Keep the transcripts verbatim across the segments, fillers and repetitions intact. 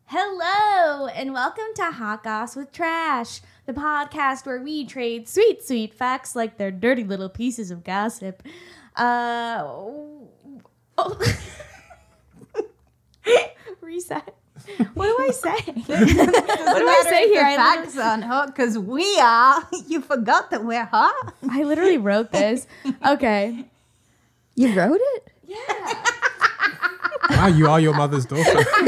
Hello, and welcome to Hot Goss with Trash, the podcast where we trade sweet, sweet facts like they're dirty little pieces of gossip. Uh, oh. Reset. What do I say? what do I say here? The I facts aren't hot because we are. You forgot that we're hot. I literally wrote this. Okay. You wrote it? Yeah. Wow, you are your mother's daughter.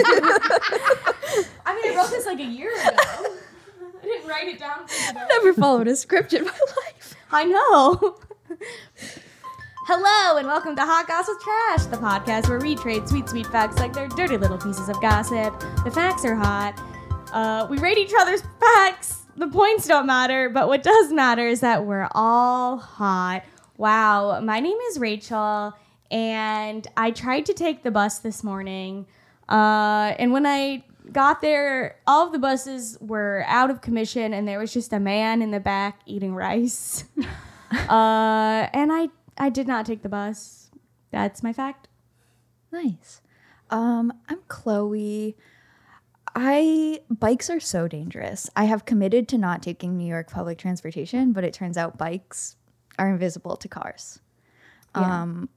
I mean, I wrote this like a year ago. I didn't write it down for today. I've never followed a script in my life. I know. Hello, and welcome to Hot Goss with Trash, the podcast where we trade sweet, sweet facts like they're dirty little pieces of gossip. The facts are hot. Uh, we rate each other's facts. The points don't matter, but what does matter is that we're all hot. Wow, my name is Rachel, and I tried to take the bus this morning, uh, and when I got there, all of the buses were out of commission, and there was just a man in the back eating rice. uh, and I, I did not take the bus. That's my fact. Nice. Um, I'm Chloe. I bikes are so dangerous. I have committed to not taking New York public transportation, but it turns out bikes are invisible to cars. Yeah. Um,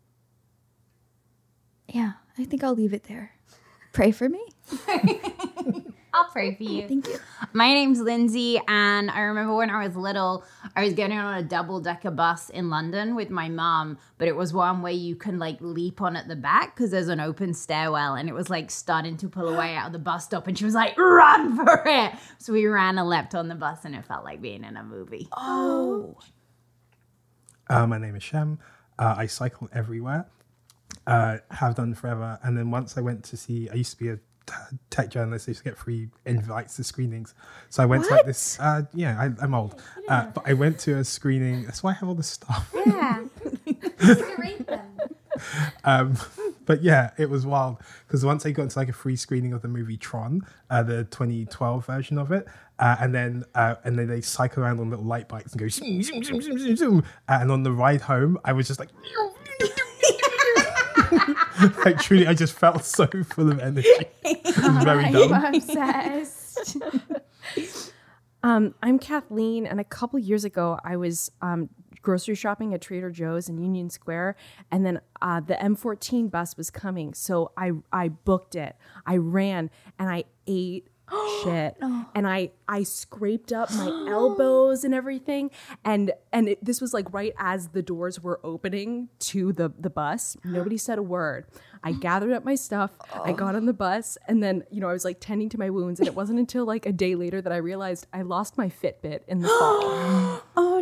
yeah, I think I'll leave it there. Pray for me. I'll pray for you. Thank you. My name's Lindsay, and I remember when I was little, I was getting on a double-decker bus in London with my mom, but it was one where you can, like, leap on at the back because there's an open stairwell, and it was, like, starting to pull away out of the bus stop, and she was like, run for it! So we ran and leapt on the bus, and it felt like being in a movie. Oh. Uh, my name is Shem. Uh, I cycle everywhere. Uh, have done forever. And then once I went to see, I used to be a t- tech journalist. I used to get free invites to screenings. So I went What? to like this, uh, yeah, I, I'm old. Uh, but I went to a screening. That's why I have all this stuff. Yeah. To rate them. Um, but yeah, it was wild because once I got into like a free screening of the movie Tron, uh, the twenty twelve version of it, uh, and then uh, and then they cycle around on little light bikes and go zoom, zoom, zoom, zoom, zoom, zoom. Uh, and on the ride home, I was just like, like truly, I just felt so full of energy. It was very dumb. I'm obsessed. Um, I'm Kathleen, and a couple years ago, I was um, grocery shopping at Trader Joe's in Union Square, and then uh, the M fourteen bus was coming, so I I booked it. I ran, and I ate shit, and I I scraped up my elbows and everything, and and it, this was like right as the doors were opening to the the bus. Nobody said a word. I gathered up my stuff, I got on the bus, and then, you know, I was like tending to my wounds, and it wasn't until like a day later that I realized I lost my Fitbit in the fall. Oh,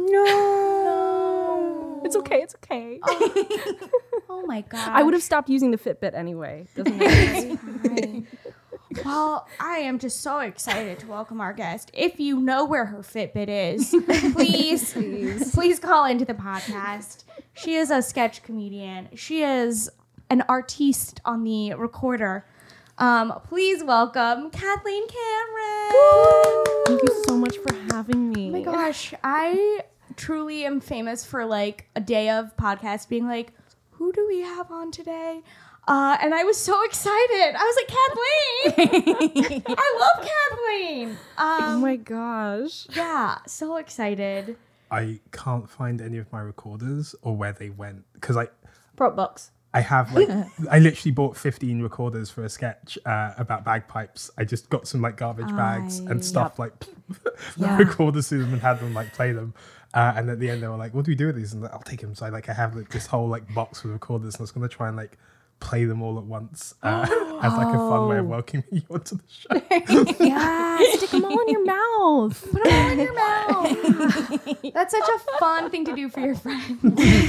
no. It's okay, it's okay. Oh my god. I would have stopped using the Fitbit anyway. Doesn't matter. Fine. Well, I am just so excited to welcome our guest. If you know where her Fitbit is, please, please, please call into the podcast. She is a sketch comedian. She is an artiste on the recorder. Um, please welcome Kathleen Cameron. Thank you so much for having me. Oh my gosh, I truly am famous for like a day of podcast being like, who do we have on today? Uh, and I was so excited. I was like, Kathleen! I love Kathleen! Um, Oh my gosh. yeah, so excited. I can't find any of my recorders or where they went because I Prop box. I have like I literally bought fifteen recorders for a sketch uh, about bagpipes. I just got some like garbage bags I- and stuff like Yeah. recorders to them and had them like play them. Uh, and at the end they were like, "What do we do with these?" And I'm like, I'll take them. So I like I have like this whole like box with recorders, and I was gonna try and like play them all at once uh, as like a fun way of welcoming you onto the show. Yeah, stick them all in your mouth. Put them all in your mouth. That's such a fun thing to do for your friends.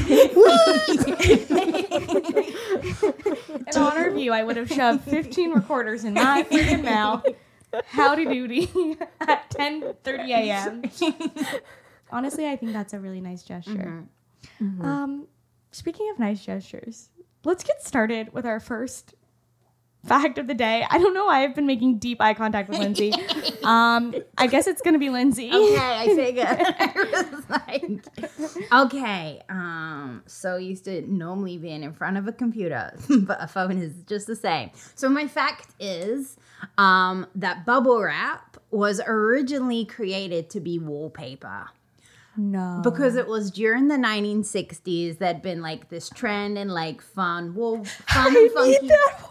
In honor of you, I would have shoved fifteen recorders in my freaking mouth. Howdy doody at ten thirty a.m. Honestly, I think that's a really nice gesture. Mm-hmm. Um, speaking of nice gestures, let's get started with our first fact of the day. I don't know why I've been making deep eye contact with Lindsay. um, I guess it's going to be Lindsay. Okay, I figured. I was like, okay, um, so used to normally being in front of a computer, but a phone is just the same. So my fact is, um, that bubble wrap was originally created to be wallpaper. No. Because it was during the nineteen sixties, there'd been like this trend in like fun, well, fun and funky.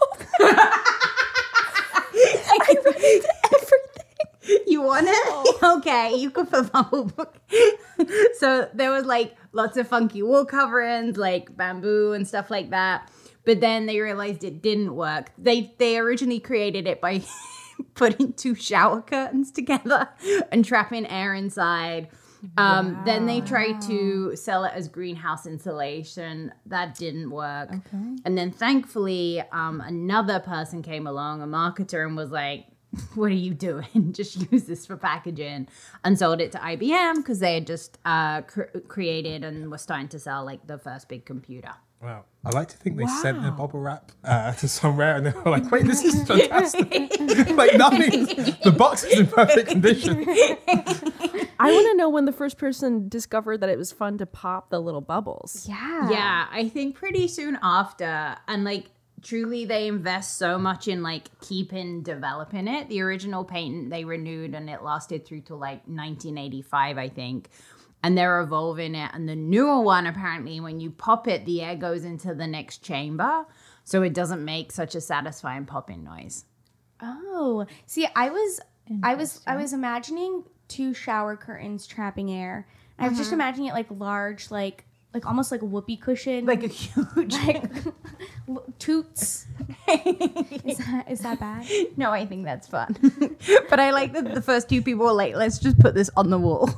I read everything. You want it? Okay, you could put bubble book. So there was like lots of funky wall coverings, like bamboo and stuff like that. But then they realized it didn't work. They they originally created it by putting two shower curtains together and trapping air inside. Um, wow. Then they tried to sell it as greenhouse insulation. That didn't work. Okay. And then thankfully, um, another person came along, a marketer, and was like, what are you doing? Just use this for packaging, and sold it to I B M because they had just uh, cr- created and were starting to sell like the first big computer. Wow. I like to think they wow. sent their bubble wrap uh, to somewhere and they were like, wait, this is fantastic. Like nothing, the box is in perfect condition. I want to know when the first person discovered that it was fun to pop the little bubbles. Yeah. Yeah, I think pretty soon after. And like truly they invest so much in like keeping developing it. The original patent they renewed and it lasted through to like nineteen eighty-five, I think. And they're evolving it. And the newer one, apparently, when you pop it, the air goes into the next chamber. So it doesn't make such a satisfying popping noise. Oh, see, I was, I was, I was imagining two shower curtains trapping air. And I was just imagining it like large, like, like almost like a whoopee cushion. Like a huge, like toots. is, that, is that bad? No, I think that's fun. But I like that the first two people were like, let's just put this on the wall.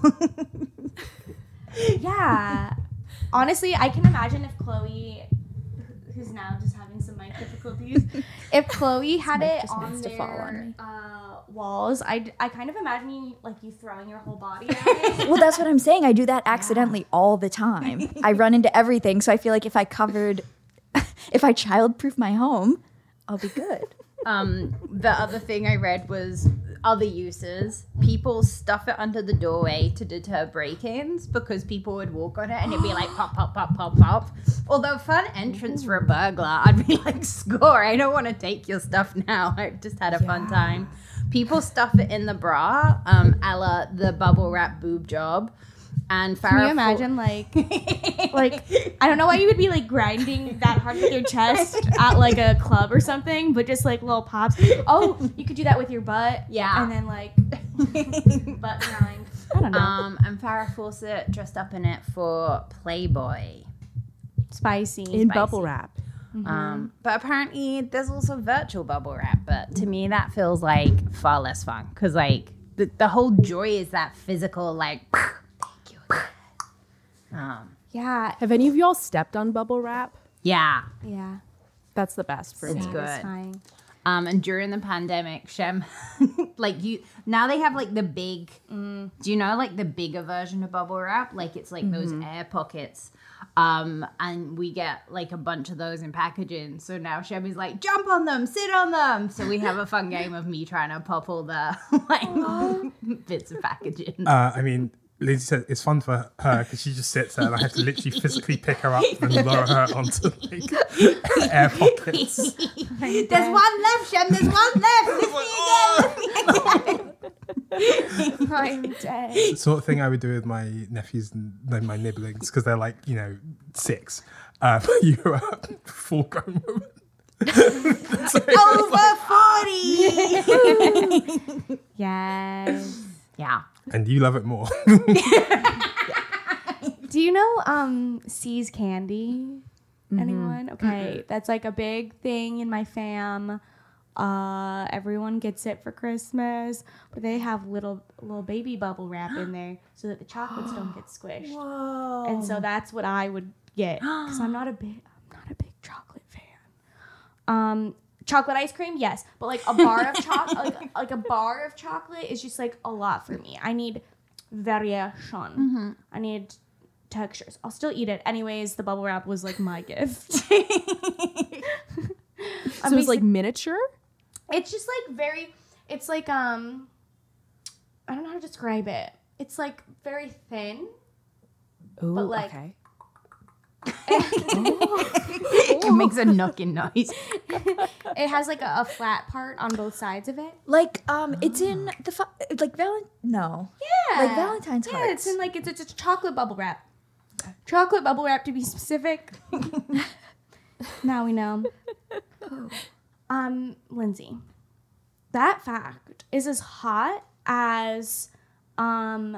Yeah. Honestly, I can imagine if Chloe, who's now just having some mic difficulties, if Chloe had it on their on uh, walls, I I kind of imagine you, like you throwing your whole body at it. Well, that's what I'm saying. I do that accidentally yeah. all the time. I run into everything. So I feel like if I covered, if I childproof my home, I'll be good. Um, the other thing I read was other uses. People stuff it under the doorway to deter break-ins because people would walk on it and it'd be like pop, pop, pop, pop, pop. Although fun entrance for a burglar, I'd be like, score, I don't want to take your stuff now. I've just had a yeah. fun time. People stuff it in the bra, um, a la the bubble wrap boob job. And Farrah Can you imagine, like, like, I don't know why you would be, like, grinding that hard with your chest at, like, a club or something, but just, like, little pops. Oh, you could do that with your butt. Yeah. And then, like, butt grind. I don't know. Um, and Farrah Fawcett dressed up in it for Playboy. Spicy. In Spicy. bubble wrap. Mm-hmm. Um, but apparently there's also virtual bubble wrap. But to me, that feels, like, far less fun. Because, like, the, the whole joy is that physical, like... Um, yeah. Have any of y'all stepped on bubble wrap? Yeah. Yeah. That's the best for It's me. good. Um, and during the pandemic, Shem, like you, now they have like the big, mm, do you know like the bigger version of bubble wrap? Like it's like mm-hmm. those air pockets. Um, and we get like a bunch of those in packaging. So now Shem is like, jump on them, sit on them. So we have a fun game of me trying to pop all the like bits of packaging. Uh, I mean, Lindsay said it's fun for her because she just sits there and I have to literally physically pick her up and lower her onto like air pockets. There's one left, Shem. There's one left. Lift me again. I'm dead. The sort of thing I would do with my nephews and like, my nibblings because they're like, you know, six. Uh, but you're a full grown woman. So over forty. Yes. Yeah. And you love it more. Do you know um C's Candy? Mm-hmm. Anyone? Okay. Mm-hmm. That's like a big thing in my fam. Uh everyone gets it for Christmas, but they have little little baby bubble wrap in there so that the chocolates don't get squished. Whoa. And so that's what I would get because I'm not a big I'm not a big chocolate fan. Um Chocolate ice cream, yes, but like a bar of chocolate, like, like a bar of chocolate is just like a lot for me. I need variation. Mm-hmm. I need textures. I'll still eat it. Anyways, the bubble wrap was like my gift. So it's like miniature? It's just like very, it's like, um, I don't know how to describe it. It's like very thin. Ooh, but like, okay. It makes a knocking noise. It has like a, a flat part on both sides of it. Like, um, it's in the fu- like Valent. No, Yeah, like Valentine's Yeah, hearts. it's in like it's it's, it's chocolate bubble wrap. Chocolate bubble wrap to be specific. Now we know. Um, Lindsay, that fact is as hot as um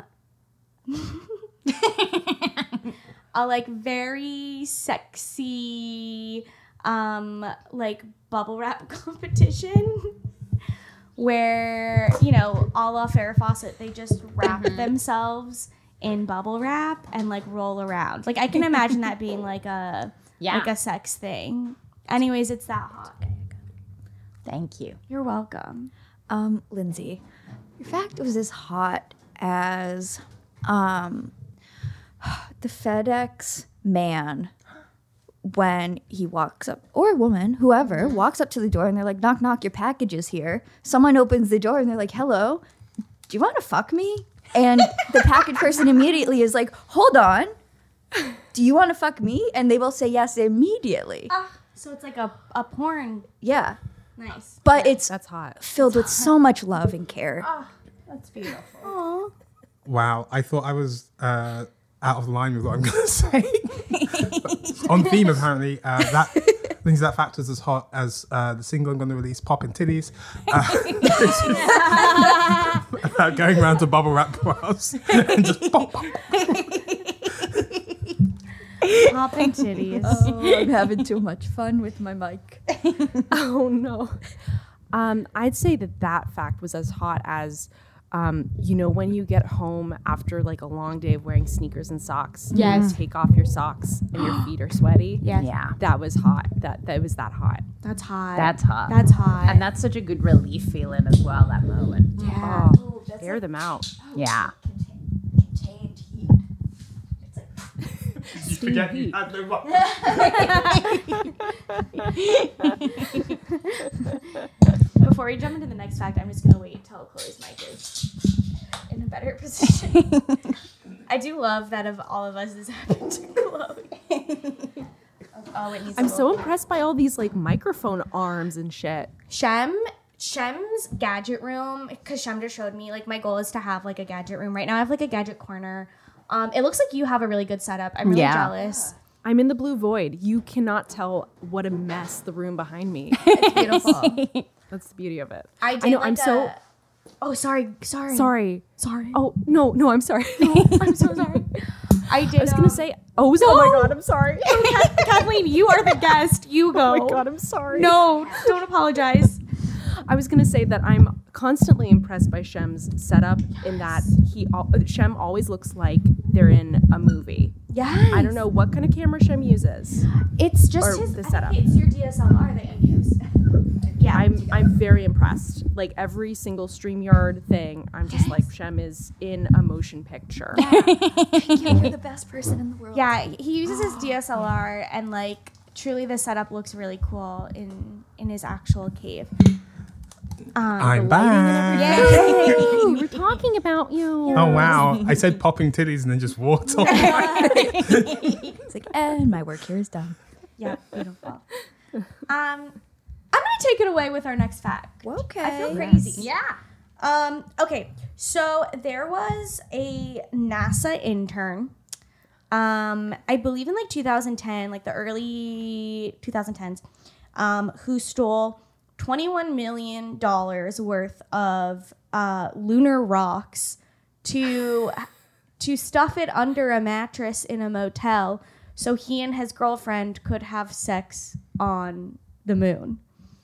a like very sexy um like bubble wrap competition where, you know, a la Farrah Fawcett, they just wrap themselves in bubble wrap and like roll around. Like I can imagine that being like a Yeah. like a sex thing. Anyways, it's that hot. Thank you. You're welcome. Um, Lindsay, your fact was as hot as um the FedEx man when he walks up, or a woman, whoever, walks up to the door and they're like, knock, knock, your package is here. Someone opens the door and they're like, hello, do you want to fuck me? And the package person immediately is like, hold on, do you want to fuck me? And they will say yes immediately. Ah, so it's like a, a porn. Yeah. Nice. But it's That's hot. filled with so much love and care. That's beautiful. Aww. Wow, I thought I was uh, out of line with what I'm going to say. On theme, apparently, uh, that things that fact was as hot as uh, the single I'm going to release, "Poppin' Titties," uh, about going around to bubble wrap bras and just pop, pop. Popping titties. Oh, I'm having too much fun with my mic. Oh no. Um, I'd say that that fact was as hot as, um, you know, when you get home after like a long day of wearing sneakers and socks. Yes. And you take off your socks and your feet are sweaty. Yes. Yeah. That was hot. That that was that hot. That's hot. That's hot. That's hot. And that's such a good relief feeling as well, that moment. yeah. Oh, air them out. Yeah. Contained heat. You forget you had no bubble. Before we jump into the next fact, I'm just gonna wait until Chloe's mic is in a better position. I do love that of all of us, this happened to Chloe. Oh, it needs a I'm little- so impressed by all these like microphone arms and shit. Shem, Shem's gadget room, because Shem just showed me, like, my goal is to have, like, a gadget room. Right now I have, like, a gadget corner. Um, it looks like you have a really good setup. I'm really Yeah. jealous. I'm in the blue void. You cannot tell what a mess the room behind me. It's beautiful. That's the beauty of it. I did I know. like I'm so a- Oh, sorry. Sorry. sorry. Sorry. Oh no, no, I'm sorry. I'm so sorry. I did. I was gonna um, say. Oh, was- oh my god, I'm sorry. Kathleen, you are the guest. You go. Oh my god, I'm sorry. No, don't apologize. I was gonna say that I'm constantly impressed by Shem's setup in that he al- Shem always looks like they're in a movie. Yes. I don't know what kind of camera Shem uses. It's just Or his the I setup. think it's your D S L R that you use. Yeah. I'm I'm very impressed. Like every single StreamYard thing, I'm just like Shem is in a motion picture. You're the best person in the world. Yeah, he uses his D S L R, and like truly the setup looks really cool in in his actual cave. I'm back. Yay! We were talking about you. Oh wow! I said popping titties and then just walked off. It's like, and my work here is done. Yeah, beautiful. Um, I'm gonna take it away with our next fact. Okay. I feel crazy. Yeah. Um, okay, so there was a NASA intern, um, I believe in like two thousand ten, like the early twenty tens, um, who stole twenty-one million dollars worth of uh, lunar rocks to to stuff it under a mattress in a motel so he and his girlfriend could have sex on the moon.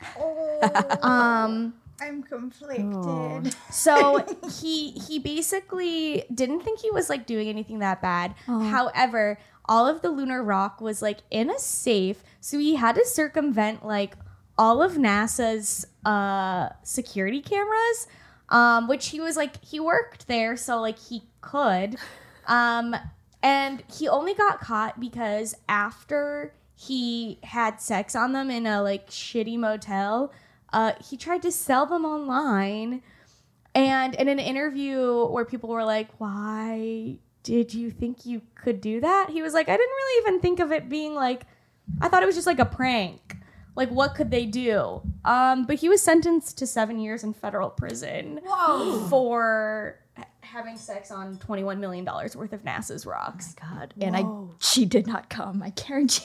Um, I'm conflicted. So he he basically didn't think he was like doing anything that bad. However, all of the lunar rock was like in a safe, so he had to circumvent like all of NASA's uh, security cameras, um, which he was like he worked there, so like he could, um, and he only got caught because after he had sex on them in a like shitty motel. Uh, he tried to sell them online, and in an interview where people were like, "Why did you think you could do that? He was like, I didn't really even think of it being like, I thought it was just like a prank. Like, what could they do? Um, but he was sentenced to seven years in federal prison Whoa. for ha- having sex on twenty-one million dollars worth of NASA's rocks. Oh God. And I, she did not come. I guarantee.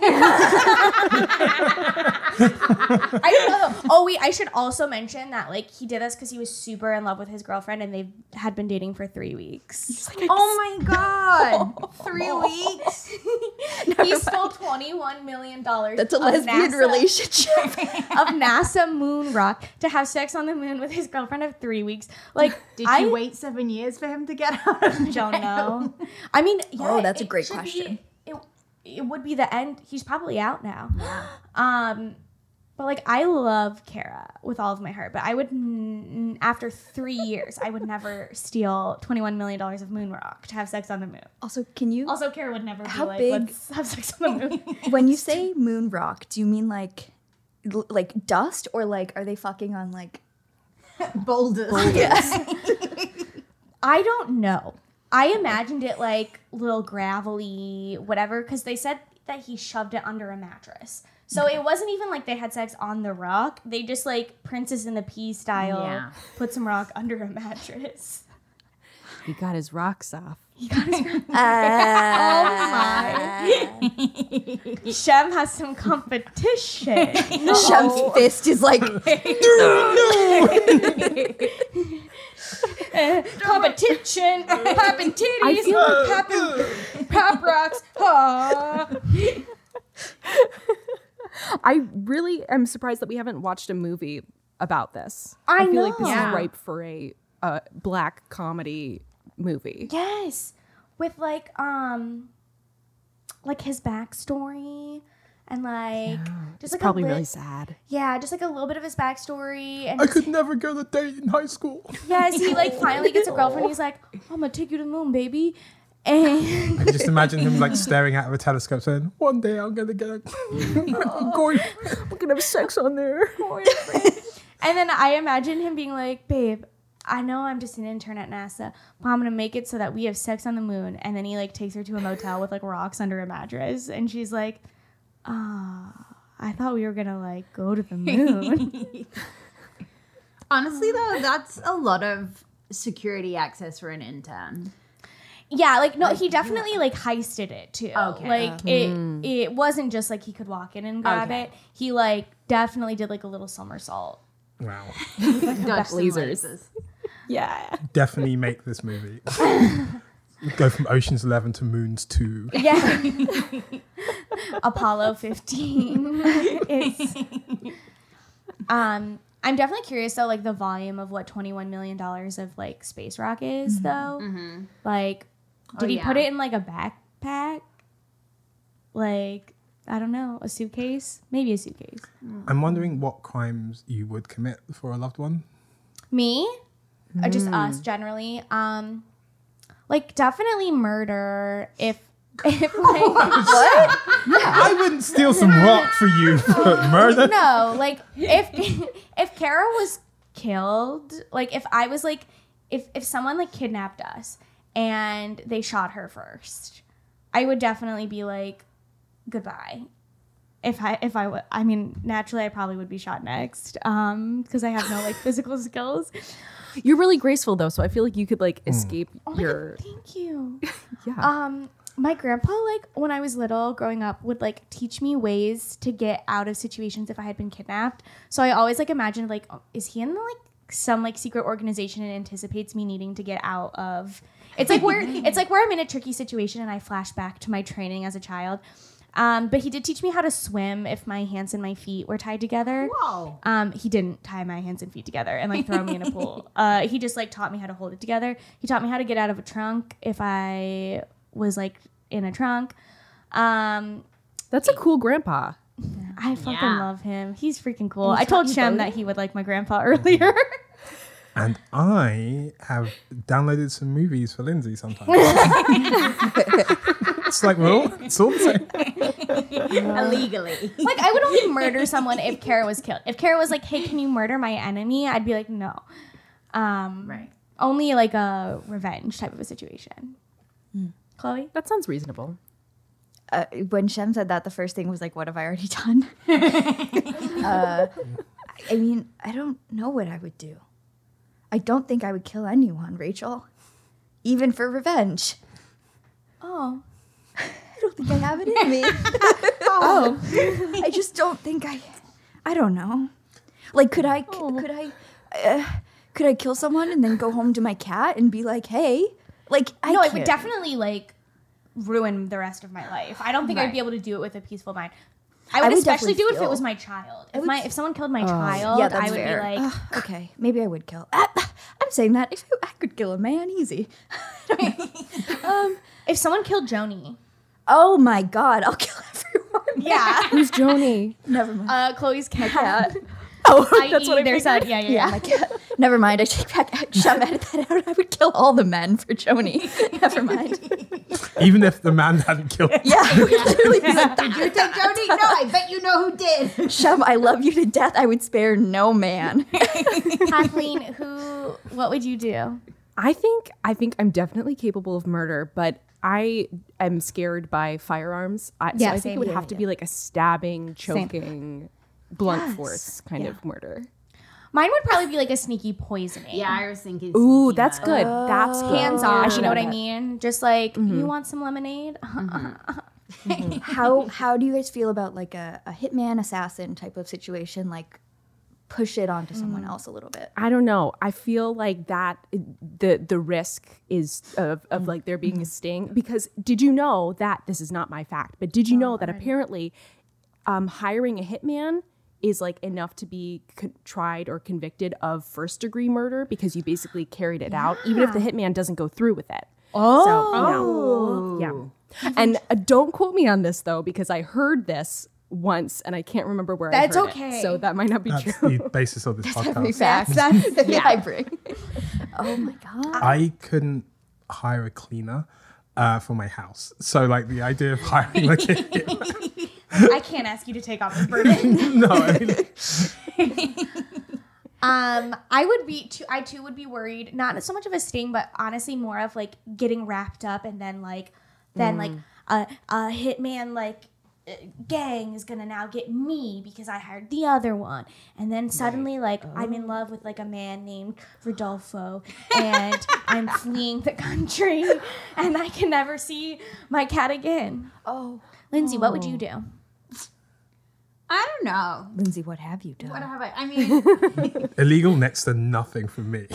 I don't know. Though. Oh, wait, I should also mention that, like, he did this because he was super in love with his girlfriend and they had been dating for three weeks. Oh my God. Three weeks? He stole twenty-one million dollars That's a of lesbian NASA relationship. of NASA moon rock to have sex on the moon with his girlfriend of three weeks. Like, Did I you wait seven years for him to get out of jail? don't know. I mean, yeah, Oh, that's a it great should be- question. it, it would be the end. He's probably out now. Um, but like, I love Kara with all of my heart. But I would, n- after three years, I would never steal twenty-one million dollars of moon rock to have sex on the moon. Also, can you, Also, Kara would never How be like, big- let's have sex on the moon. when you say moon rock, do you mean like, l- like dust or like, are they fucking on like, Boulders. I don't know. I imagined it like little gravelly, whatever, because they said that he shoved it under a mattress. So it wasn't even like they had sex on the rock. They just like Princess and the Pea style Yeah. put some rock under a mattress. He got his rocks off. He got his rock. oh my. Shem has some competition. Shem's fist is like, Uh, competition, popping titties, I feel like- popping pop rocks. Ah. I really am surprised that we haven't watched a movie about this. I feel like this know. is ripe for a uh, black comedy movie. Yes, with like um, like his backstory and like just It's like probably a lit- really sad. yeah, just like a little bit of his backstory and I just- could never go to date in high school. yes, he like finally gets a girlfriend. He's like, I'm gonna take you to the moon, baby, and I just imagine him like staring out of a telescope saying, one day I'm gonna get a I'm going We're gonna have sex on there. and then I imagine him being like, babe, I know I'm just an intern at NASA, but I'm gonna make it so that we have sex on the moon. And then he like takes her to a motel with like rocks under a mattress, and she's like, ah, I thought we were gonna like go to the moon. Honestly, though, that's a lot of security access for an intern. Yeah, like no, he definitely like heisted it too. Okay. Like it it wasn't just like he could walk in and grab Okay. it. He like definitely did like a little somersault. Wow. Dodge some lasers. lasers. Yeah. Definitely make this movie. Go from Ocean's Eleven to Moon's two. Yeah. Apollo fifteen. It's um I'm definitely curious though, like the volume of what twenty-one million dollars of like space rock is though. Like did Oh, he yeah. put it in like a backpack? Like, I don't know, a suitcase? Maybe a suitcase. I'm wondering what crimes you would commit for a loved one. Me? Or just us generally? Um like definitely murder if if like what? I wouldn't steal some rock for you for murder. No, like if if Kara was killed, like if I was like if if someone like kidnapped us and they shot her first, I would definitely be like goodbye. If I if I would I mean naturally I probably would be shot next um because I have no like physical skills. You're really graceful though, so I feel like you could like escape Oh my your God, thank you. yeah. Um, my grandpa, like when I was little growing up, would like teach me ways to get out of situations if I had been kidnapped. So I always like imagined like, oh, is he in like some like secret organization and anticipates me needing to get out of? It's like where it's like where I'm in a tricky situation and I flash back to my training as a child. Um, but he did teach me how to swim if my hands and my feet were tied together. Whoa. Um, he didn't tie my hands and feet together and like throw me in a pool. Uh, he just like taught me how to hold it together. He taught me how to get out of a trunk if I was like in a trunk. Um, That's a cool grandpa. I fucking Yeah. love him. He's freaking cool. And he I told taught you Shem both? that he would like my grandpa earlier. And I have downloaded some movies for Lindsay sometimes. It's like, well, it's all the same. Illegally. Like I would only murder someone if Kara was killed. If Kara was like, "Hey, can you murder my enemy?" I'd be like, "No." Um, Right. Only like a revenge type of a situation. Chloe? That sounds reasonable. Uh, when Shem said that, the first thing was like, what have I already done? uh, I mean, I don't know what I would do. I don't think I would kill anyone, Rachel. Even for revenge. Oh. I don't think I have it in me. Oh. I just don't think I. I don't know. Like, could I? Could I? Uh, could I kill someone and then go home to my cat and be like, "Hey"? Like, I no, it can't. would definitely like ruin the rest of my life. I don't think I'd Right. be able to do it with a peaceful mind. I would, would especially do definitely it if it feel- was my child. If would my f- if someone killed my child, Yeah, that's I would fair. be like, Ugh, okay, maybe I would kill. I, I'm saying that if I could kill a man, easy. um. if someone killed Joni. Oh my God, I'll kill everyone. Yeah. Who's Joni? Never mind. uh, Chloe's cat. Cat. Oh, I that's what I there's figured. a, yeah, yeah, Yeah, yeah. my cat. Never mind. I take back. Shem edit that out. I would kill all the men for Joni. Never mind. Even if the man hadn't killed him. Yeah, I would literally be like, Did you take Jody? No, I bet you know who did. Shem, I love you to death. I would spare no man. Kathleen, who? What would you do? I think I think I'm definitely capable of murder, but I am scared by firearms. I, so Yeah, I think same. it would Yeah, have to yeah. be like a stabbing, choking, blunt Yes. force kind of murder. Mine would probably be like a sneaky poisoning. Yeah, I was thinking. Ooh, sneaky that's murder. good. That's good. Hands I off, should you know what I that. mean? Just like, you want some lemonade? How how do you guys feel about like a, a hitman assassin type of situation? Like push it onto someone else a little bit. I don't know. I feel like that the the risk is of, of like there being a sting, because did you know that this is not my fact, but did you know that apparently um, hiring a hitman is like enough to be con- tried or convicted of first degree murder because you basically carried it out, even if the hitman doesn't go through with it. Oh, so, you know, yeah. And uh, don't quote me on this though, because I heard this once and I can't remember where That's I heard okay. it. So that might not be That's true. the basis of this Every podcast. fact That's- that yeah. I bring. Oh my God. I couldn't hire a cleaner uh, for my house. So like the idea of hiring like a hitman- I can't ask you to take off this burden. no, I mean, Um, I would be too. I too would be worried. Not so much of a sting, but honestly, more of like getting wrapped up, and then like, then like a a hitman like uh, gang is gonna now get me because I hired the other one, and then suddenly like I'm in love with like a man named Rodolfo, and I'm fleeing the country, and I can never see my cat again. Oh, Lindsay, what would you do? I don't know. Lindsay, what have you done? What have I? I mean, illegal next to nothing for me.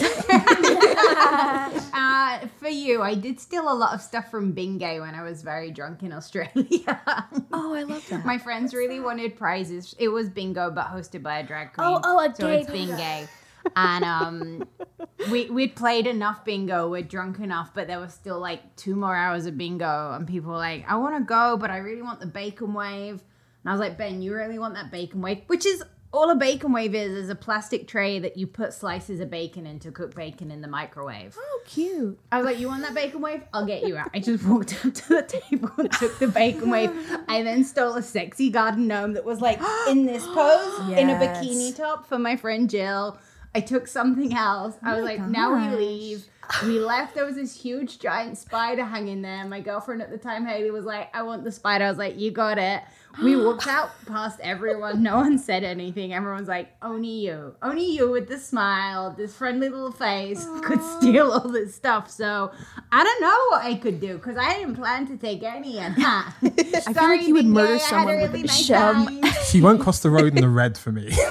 uh, for you, I did steal a lot of stuff from Bingay when I was very drunk in Australia. Oh, I love that. My friends really wanted prizes. It was bingo, but hosted by a drag queen. Oh, oh, a so gay it's bingo. Bingay. And um, we we'd played enough bingo. We're drunk enough, but there was still like two more hours of bingo, and people were like, "I want to go, but I really want the bacon wave." And I was like, "Ben, you really want that bacon wave?" Which is all a bacon wave is is a plastic tray that you put slices of bacon in to cook bacon in the microwave. Oh, cute. I was like, "You want that bacon wave? I'll get you out." I just walked up to the table and took the bacon wave. I then stole a sexy garden gnome that was like in this pose in a Yes. bikini top for my friend Jill. I took something else. I was like, "Now we leave." We left. There was this huge giant spider hanging there. My girlfriend at the time, Haley, was like, "I want the spider." I was like, "You got it." We walked out past everyone. No one said anything. Everyone's like, "Only you. Only you with this smile, this friendly little face could steal all this stuff." So I don't know what I could do because I didn't plan to take any of that. I feel like you would murder someone with a Shem. She won't cross the road in the red for me.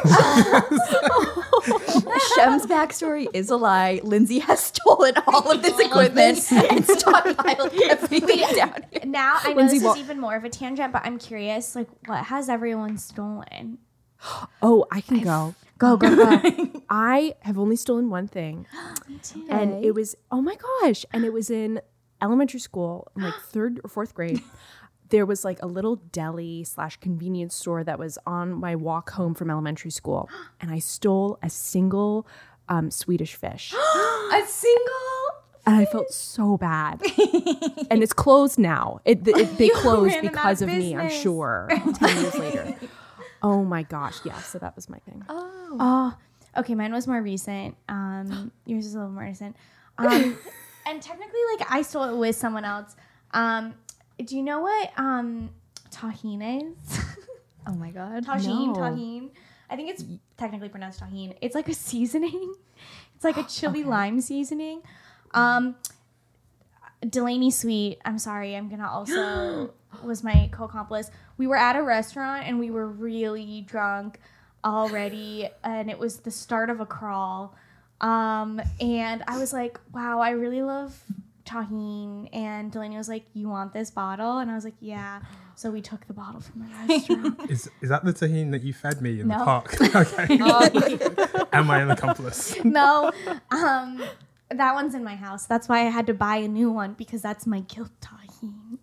Shem's backstory is a lie. Lindsay has stolen all of this equipment and stockpiled everything down here. Now I know Lindsay, this what- is even more of a tangent, but I'm curious. Like, what has everyone stolen? Oh, I can go. Go go go! I have only stolen one thing. And it was, oh my gosh. And it was in elementary school, in like third or fourth grade. There was like a little deli slash convenience store that was on my walk home from elementary school. And I stole a single um, Swedish fish. A single. And I felt so bad. And it's closed now. It, it They You closed ran them out because of of me, I'm business. sure, ten years later. Oh my gosh. Yeah, so that was my thing. Oh, okay. Mine was more recent. Um, yours is a little more recent. Um, and technically, like, I stole it with someone else. Um, do you know what um, tahine is? Oh my god. Tajin, No. tahine. I think it's technically pronounced tahine. It's like a seasoning. It's like a chili lime seasoning. Um, Delaney Sweet, I'm sorry, I'm gonna also was my co-accomplice. We were at a restaurant and we were really drunk already, and it was the start of a crawl. Um, and I was like, wow, I really love tahine. And Delaney was like, you want this bottle? And I was like, yeah. So we took the bottle from the restaurant. Is is that the tahine that you fed me in No. the park? Okay. Am I an accomplice? No, um, that one's in my house. That's why I had to buy a new one, because that's my guilt tahine.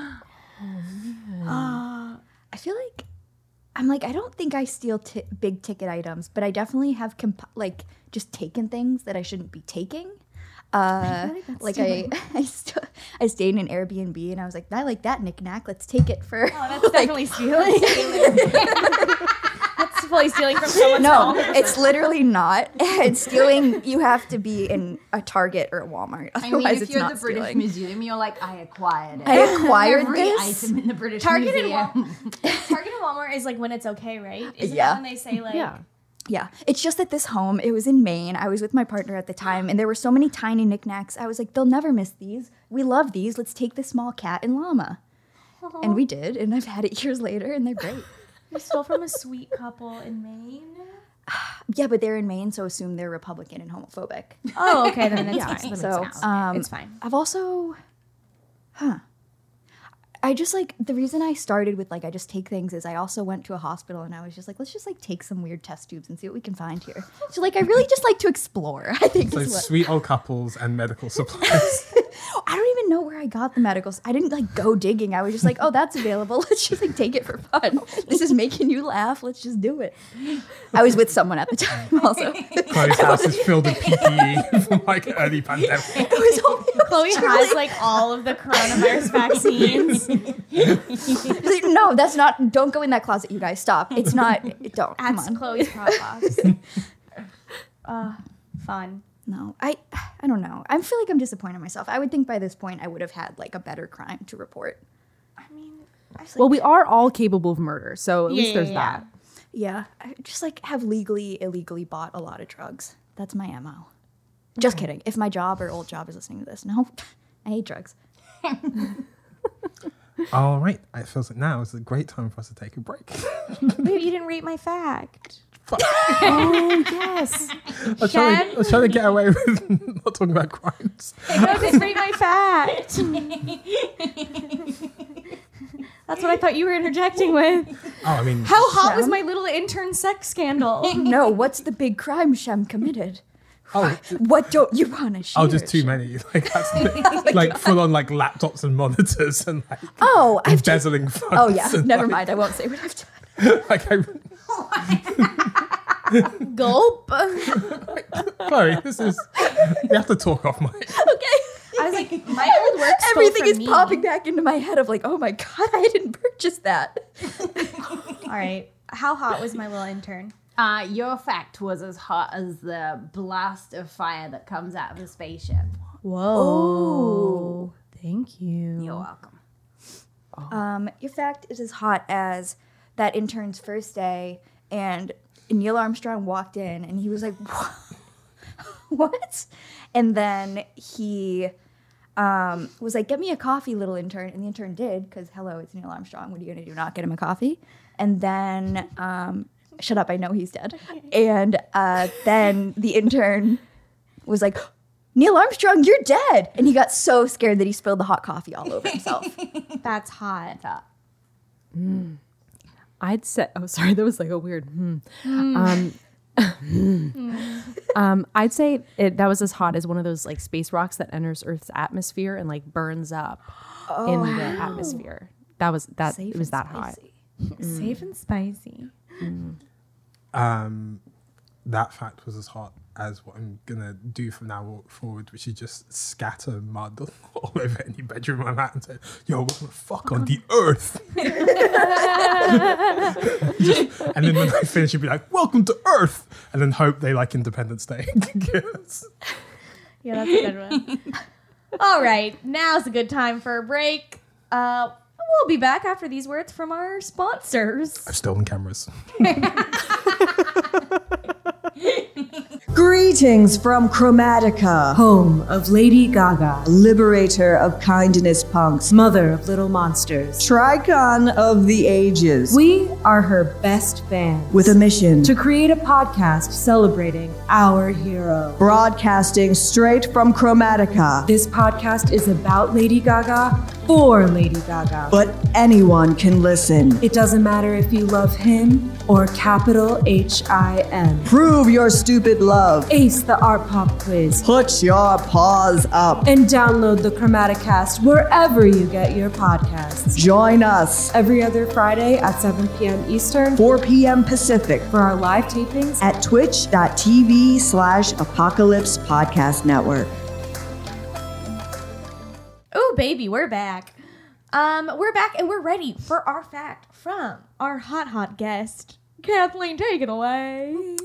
I feel like I'm like I don't think I steal t- big ticket items, but I definitely have comp- like just taken things that I shouldn't be taking. Uh, feel like that's like I I, st- I stayed in an Airbnb and I was like, I like that knickknack. Let's take it for. Oh, that's definitely stealing. That's fully stealing from someone's No, home. it's literally not. It's stealing. You have to be in a Target or a Walmart. I mean, Otherwise, if it's you're not the British stealing. Museum, you're like, I acquired it. I acquired Every this. item in the British Target and Museum. Target and Walmart is like when it's okay, right? Isn't Yeah. that when they say like, Yeah. Yeah, it's just that this home, it was in Maine. I was with my partner at the time, and there were so many tiny knickknacks. I was like, they'll never miss these. We love these. Let's take the small cat and llama. And we did, and I've had it years later, and they're great. you stole from a sweet couple in Maine? Yeah, but they're in Maine, so assume they're Republican and homophobic. Oh, okay, then it's Yeah, fine. so It's um, it's fine. I've also, huh. I just like, the reason I started with like, I just take things is I also went to a hospital and I was just like, let's just like take some weird test tubes and see what we can find here. So like, I really just like to explore, I think So is what. sweet old couples and medical supplies. I don't even know where I got the medicals. I didn't like go digging. I was just like, oh, that's available. Let's just like take it for fun. This is making you laugh. Let's just do it. I was with someone at the time also. It Chloe's house is filled with P P E from like early pandemic. was only Chloe has like all of the coronavirus vaccines. like, no, that's not. Don't go in that closet, you guys. Stop. It's not. It, don't. Come That's on. Chloe's prop box. uh, fun. No, I. I don't know. I feel like I'm disappointed in myself. I would think by this point I would have had like a better crime to report. I mean, I was Well, like, we are all capable of murder, so at Yeah, least there's yeah, yeah. that. Yeah, I just like have legally, illegally bought a lot of drugs. That's my M O. Just kidding. If my job or old job is listening to this, no, I hate drugs. All right, it feels like now is a great time for us to take a break. wait, you didn't rate my fact. Oh, yes. I was, trying to, I was trying to get away with not talking about crimes. No, just rate my fact. That's what I thought you were interjecting with. Oh, I mean, How hot was Shem? my little intern sex scandal? No, what's the big crime Shem committed? oh, What don't you want to share? oh, just too Shem? many. Like that's the, like full on like laptops and monitors and like Oh, I've t- embezzling funds. oh yeah. and, Never like, mind. I won't say what I've done. Like I, Gulp. Chloe, this is we have to talk off mic. Okay. I was like, my old work stole Everything from is me. popping back into my head of like, oh my god, I didn't purchase that. All right. How hot was my little intern? Uh, your fact was as hot as the blast of fire that comes out of a spaceship. Whoa. Thank you. You're welcome. Um, your fact is as hot as that intern's first day, and Neil Armstrong walked in, and he was like, "What?" And then he um, was like, "Get me a coffee, little intern." And the intern did, because hello, it's Neil Armstrong. What are you gonna do? Not get him a coffee? And then, um, shut up, I know he's dead. And uh, then the intern was like, Neil Armstrong, you're dead. And he got so scared that he spilled the hot coffee all over himself. That's hot. I'd say, oh, sorry, that was like a weird, hmm. Um, um, I'd say it, that was as hot as one of those like space rocks that enters Earth's atmosphere and like burns up in the atmosphere. That was, that, Safe it was and that hot. spicy. Safe and spicy. Um, that fact was as hot as what I'm gonna do from now forward, which is just scatter mud all over any bedroom I'm at and say, "Yo, we're gonna fuck on the earth." Just- and then when I finish, you'd be like, "Welcome to Earth," and then hope they like Independence Day. Yes. Yeah, that's a good one. All right, now's a good time for a break. Uh, we'll be back after these words from our sponsors. I've stolen cameras. Greetings from Chromatica, home of Lady Gaga, liberator of kindness punks, mother of little monsters, Tricon of the ages. We are her best fans, with a mission to create a podcast celebrating our hero. Broadcasting straight from Chromatica. This podcast is about Lady Gaga for Lady Gaga. But anyone can listen. It doesn't matter if you love him or capital H I M. Prove your stupid love. Ace the art pop quiz. Put your paws up. And download the Chromaticast wherever you get your podcasts. Join us every other Friday at seven p.m. Eastern, four p.m. Pacific for our live tapings at twitch.tv slash apocalypse podcast network. Oh, baby, we're back. Um, we're back and we're ready for our fact from our hot, hot guest. Kathleen, take it away.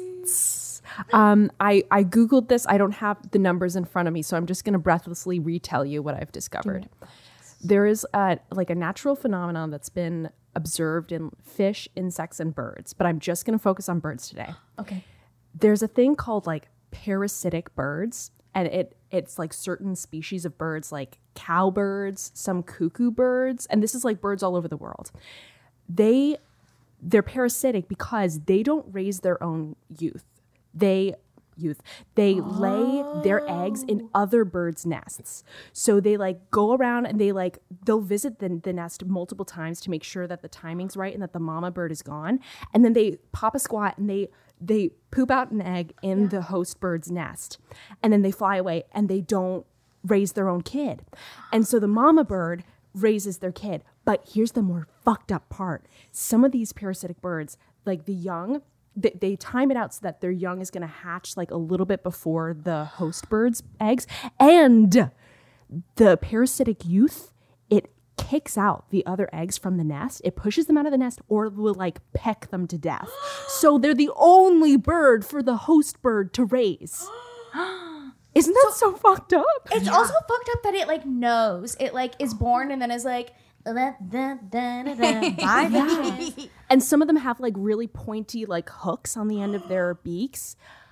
Um, I, I Googled this. I don't have the numbers in front of me, so I'm just going to breathlessly retell you what I've discovered. There is a, like a natural phenomenon that's been observed in fish, insects, and birds, but I'm just going to focus on birds today. Okay. There's a thing called like parasitic birds, and it it's like certain species of birds, like cowbirds, some cuckoo birds, and this is like birds all over the world. They they're parasitic because they don't raise their own youth. They youth they oh. lay their eggs in other birds' nests. So they like go around and they like they'll visit the, the nest multiple times to make sure that the timing's right and that the mama bird is gone. And then they pop a squat and they they poop out an egg in yeah. the host bird's nest. And then they fly away and they don't raise their own kid. And so the mama bird raises their kid. But here's the more fucked up part. Some of these parasitic birds, like the young, they, they time it out so that their young is going to hatch like a little bit before the host bird's eggs. And the parasitic youth, it kicks out the other eggs from the nest. It pushes them out of the nest or will like peck them to death. So they're the only bird for the host bird to raise. Isn't that so, so fucked up? It's yeah. also fucked up that it like knows. It like is born and then is like, da, da, da, da, da, bye, yeah. And some of them have like really pointy like hooks on the end of their beaks.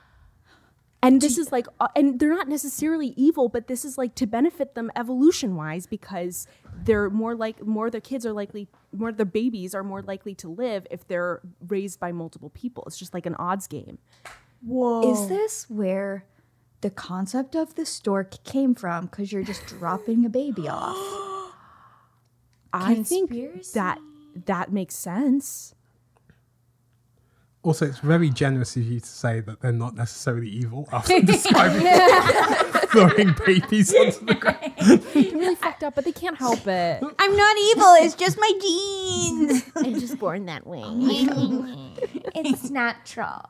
And this is like, uh, and they're not necessarily evil, but this is like to benefit them evolution wise because they're more like, more their kids are likely, more their babies are more likely to live if they're raised by multiple people. It's just like an odds game. Whoa. Is this where the concept of the stork came from? Because you're just dropping a baby off. I think that that makes sense. Also, it's very generous of you to say that they're not necessarily evil after describing throwing babies onto the ground. They're really fucked up, but they can't help it. I'm not evil. It's just my genes. I'm just born that way. It's natural.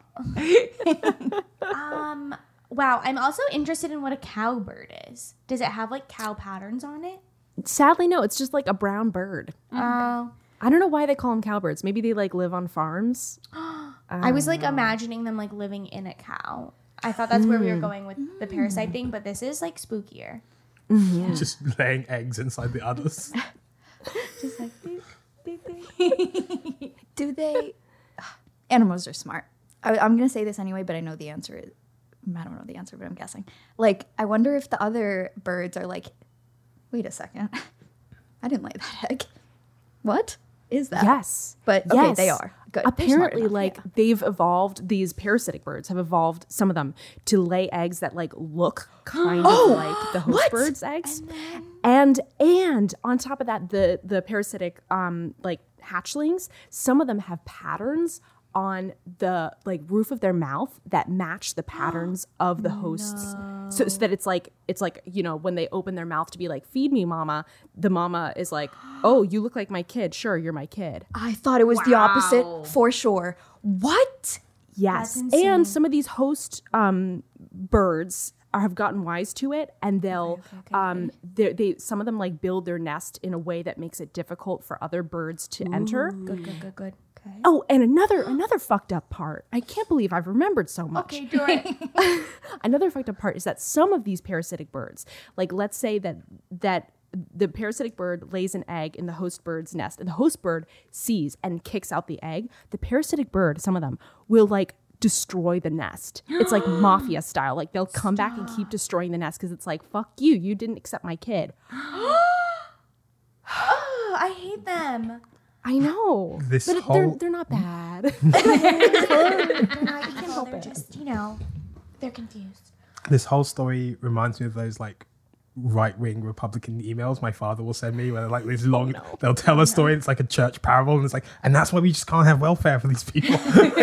um. Wow. I'm also interested in what a cowbird is. Does it have like cow patterns on it? Sadly, no. It's just like a brown bird. Oh. Uh, I don't know why they call them cowbirds. Maybe they like live on farms. I, I was like know. imagining them like living in a cow. I thought that's mm. where we were going with the parasite thing, but this is like spookier. Mm-hmm. Yeah. Just laying eggs inside the others. Just like beep, beep, beep. Do they? Animals are smart. I, I'm gonna say this anyway, but I know the answer is. I don't know the answer, but I'm guessing. Like, I wonder if the other birds are like, wait a second, I didn't lay that egg. What is that? Yes. But okay, yes. they are. Good. Apparently, enough, like, yeah. they've evolved, these parasitic birds have evolved, some of them, to lay eggs that, like, look kind oh, of like the host what? bird's eggs. And, then... and and on top of that, the the parasitic, um, like, hatchlings, some of them have patterns on the like roof of their mouth that match the patterns of the hosts, no. so, so that it's like it's like you know when they open their mouth to be like feed me mama, the mama is like, oh, you look like my kid, sure, you're my kid. I thought it was wow. the opposite for sure. What? Yes. And some of these host um birds have gotten wise to it, and they'll okay, okay, okay. um they they some of them like build their nest in a way that makes it difficult for other birds to Ooh. enter. Good, good, good, good. Okay. Oh, and another another fucked up part. I can't believe I've remembered so much. Okay, do it. Another fucked up part is that some of these parasitic birds, like let's say that that the parasitic bird lays an egg in the host bird's nest, and the host bird sees and kicks out the egg. The parasitic bird, some of them, will like destroy the nest. It's like mafia style. Like they'll come back and keep destroying the nest because it's like, fuck you, you didn't accept my kid. Oh, I hate them. I know. This but whole- they're, they're not bad. They're not evil. They're just, you know, they're confused. This whole story reminds me of those like right-wing Republican emails my father will send me where they're like this long, they'll tell a story, it's like a church parable, and it's like, and that's why we just can't have welfare for these people.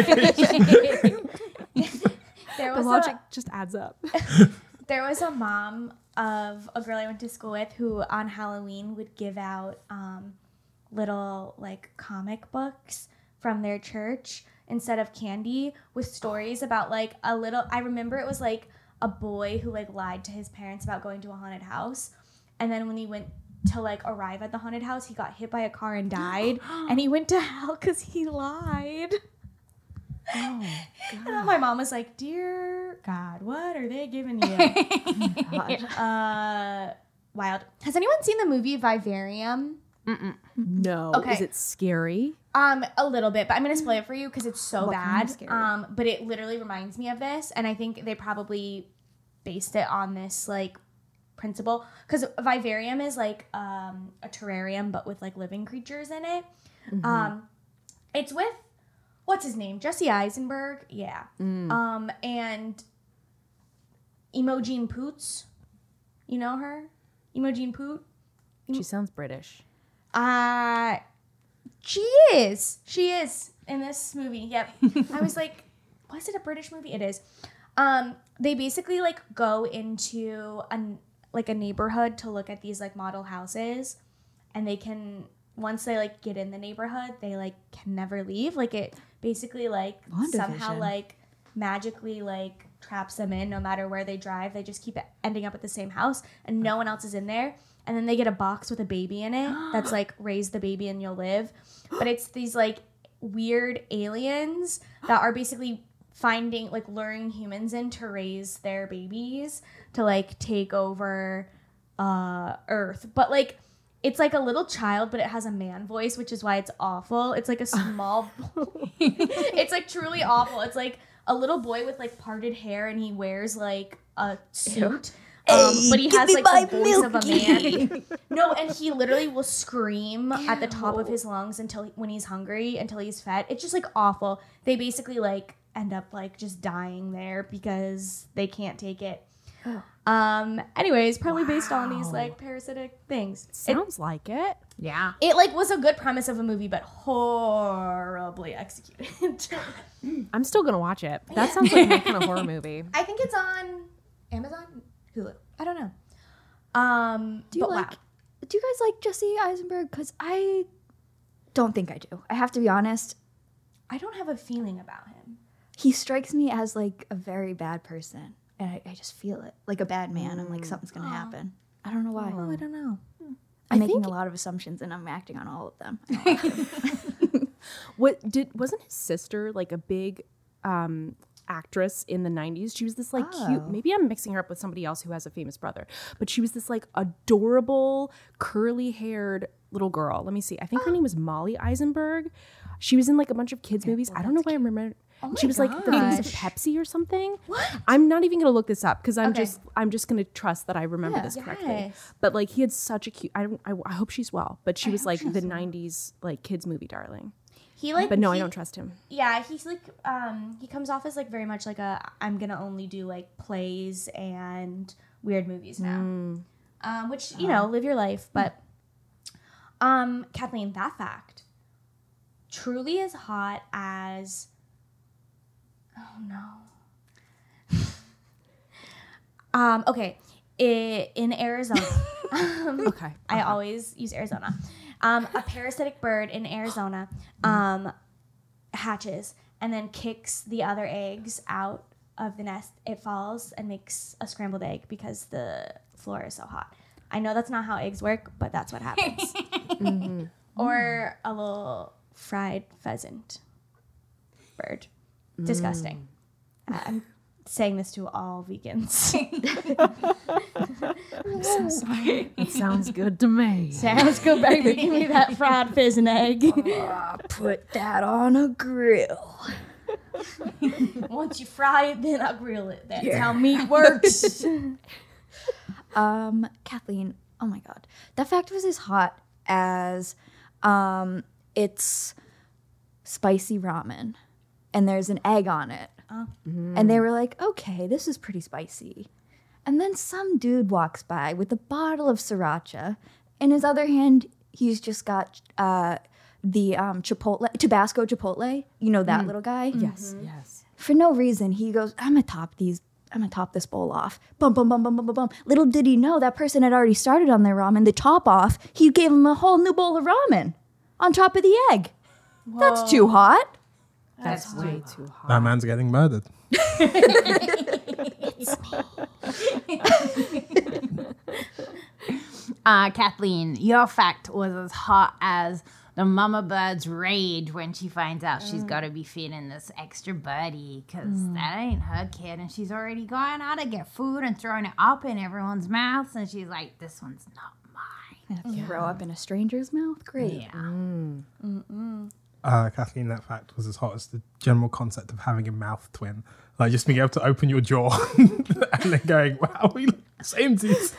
There The was logic a, just adds up. there was a mom of a girl I went to school with who on Halloween would give out um, little like comic books from their church instead of candy with stories about like a little, I remember it was like a boy who like lied to his parents about going to a haunted house, and then when he went to like arrive at the haunted house, he got hit by a car and died, and he went to hell because he lied. Oh, And then my mom was like, "Dear God, what are they giving you?" uh, wild. Has anyone seen the movie Vivarium? No. Okay. Is it scary? Um, a little bit, but I'm gonna spoil it for you because it's so What kind bad. of scary? Um, but it literally reminds me of this, and I think they probably based it on this like principle because vivarium is like um a terrarium but with like living creatures in it. Mm-hmm. Um, it's with what's his name, Jesse Eisenberg, yeah. Mm. Um, and Imogen Poots, you know her, Imogen Poot. She sounds British. Uh, she is. She is in this movie. Yep. I was like, was it a British movie? It is. Um, they basically like go into a like a neighborhood to look at these like model houses, and they can once they like get in the neighborhood, they like can never leave. Like it basically like somehow WandaVision. like magically like traps them in no matter where they drive. They just keep ending up at the same house, and no one else is in there. And then they get a box with a baby in it that's like, raise the baby and you'll live. But it's these like weird aliens that are basically finding, like luring humans in to raise their babies to like take over uh, Earth. But like, it's like a little child, but it has a man voice, which is why it's awful. It's like a small, it's like truly awful. It's like a little boy with like parted hair and he wears like a suit. Um, Hey, but he give has me like my the voice of a Milky. man. No, and he literally will scream at the top of his lungs until when he's hungry, until he's fed. It's just like awful. They basically like end up like just dying there because they can't take it. Um. Anyways, probably based on these like parasitic things. It, Sounds like it. Yeah. it like was a good premise of a movie, but horribly executed. I'm still gonna watch it. That sounds like my kind of horror movie. I think it's on Amazon, Hulu. I don't know. Um. Do you but like? wow. Do you guys like Jesse Eisenberg? Because I don't think I do. I have to be honest. I don't have a feeling about him. He strikes me as like a very bad person, and I, I just feel it, like a bad man. I'm like, something's gonna happen. I don't know why. Oh, I don't know. I'm making a lot of assumptions, and I'm acting on all of them. I don't like him. What did wasn't his sister like a big um actress in the nineties? She was this like cute, Oh. maybe I'm mixing her up with somebody else who has a famous brother, but she was this like adorable curly haired little girl. Let me see. I think her name was Molly Eisenberg. She was in like a bunch of kids movies. I don't know why I remember. Oh she my was like the face of gosh. Pepsi or something. What? I'm not even gonna look this up because I'm Okay. just I'm just gonna trust that I remember Yeah. this correctly. Yes. But like he had such a cute. I don't. I, I hope she's well. But she was like the nineties like kids movie darling. He like. But no, he, I don't trust him. Yeah, he's like. Um, he comes off as like very much like a. I'm gonna only do like plays and weird movies now. Um, which you know, live your life. But, um, Kathleen, that fact, truly as hot as. Oh no. um. Okay. I, in Arizona. um, Okay. I always use Arizona. Um, a parasitic bird in Arizona um, hatches and then kicks the other eggs out of the nest. It falls and makes a scrambled egg because the floor is so hot. I know that's not how eggs work, but that's what happens. Or a little fried pheasant bird. Disgusting. Uh, I'm saying this to all vegans. I'm so sorry. It sounds good to me. Sounds good, baby. Give me that fried pheasant egg. Put that on a grill. Once you fry it, then I grill it. That's how meat works. Um, Kathleen, oh my god. That fact was as hot as um it's spicy ramen and there's an egg on it. Oh. And they were like, okay, this is pretty spicy. And then some dude walks by with a bottle of sriracha. In his other hand, he's just got uh the um chipotle Tabasco chipotle. You know that little guy? Yes, yes. For no reason, he goes, I'm gonna top these, I'm gonna top this bowl off. Bum, bum, bum, bum, bum, bum, bum. Little did he know that person had already started on their ramen. The top off, he gave him a whole new bowl of ramen on top of the egg. That's too hot. That's way too hot. That man's getting murdered. Uh, Kathleen, your fact was as hot as the mama bird's rage when she finds out she's got to be feeding this extra birdie because that ain't her kid, and she's already going out to get food and throwing it up in everyone's mouths, and she's like, this one's not mine. Throw up in a stranger's mouth? Great. Yeah. Uh, Kathleen, that fact was as hot as the general concept of having a mouth twin. Like just being able to open your jaw and then going, wow, we look the same teeth.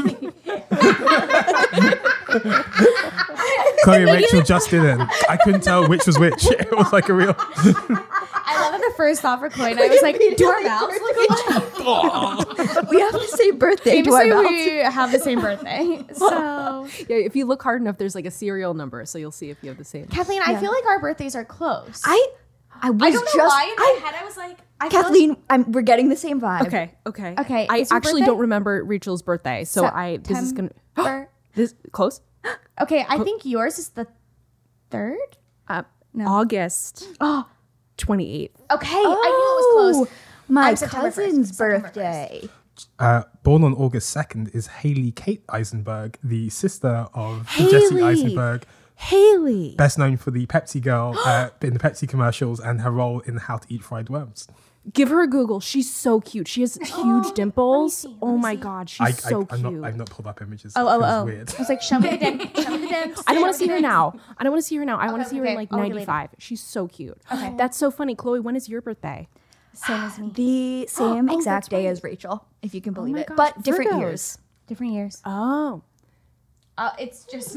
Chloe and Rachel just didn't. I couldn't tell which was which. It was like a real... I love that the first thought for Chloe and I was like, do our mouths look alike? We have the same birthday to our Famously, mouths. we have the same birthday. So, Yeah, if you look hard enough, there's like a serial number, so you'll see if you have the same. Kathleen, I feel like our birthdays are close. I, I was I don't know just, why in my I, head I was like, I feel like Kathleen, I'm, we're getting the same vibe. Okay, okay, Okay, I is your actually birthday? don't remember Rachel's birthday, so I this is gonna September. this close. Okay, I think yours is the third. Uh, August Oh, twenty eighth. okay. I knew it was close. My I'm September first. cousin's September birthday. Uh, born on August second is Haley Kate Eisenberg, the sister of Jesse Haley. Eisenberg, Haley. best known for the Pepsi girl uh, in the Pepsi commercials and her role in How to Eat Fried Worms. Give her a Google. She's so cute. She has huge dimples. see, let Oh me my see. god, she's I, so I, I'm cute. not, I've not pulled up images. Oh, It oh, feels oh. weird. I was like, show me the dimp. Show me the dimp. I don't want Show to see me her the now. I don't want to see her now. I want to Okay, see her okay. in like I'll get later. ninety-five. She's so cute. Okay. That's so funny. Chloe, when is your birthday? Same as me. The same Oh, exact that's day right. as Rachel, if you can believe my it. gosh, But different Virgos. years. Different years. Oh. Uh, it's just.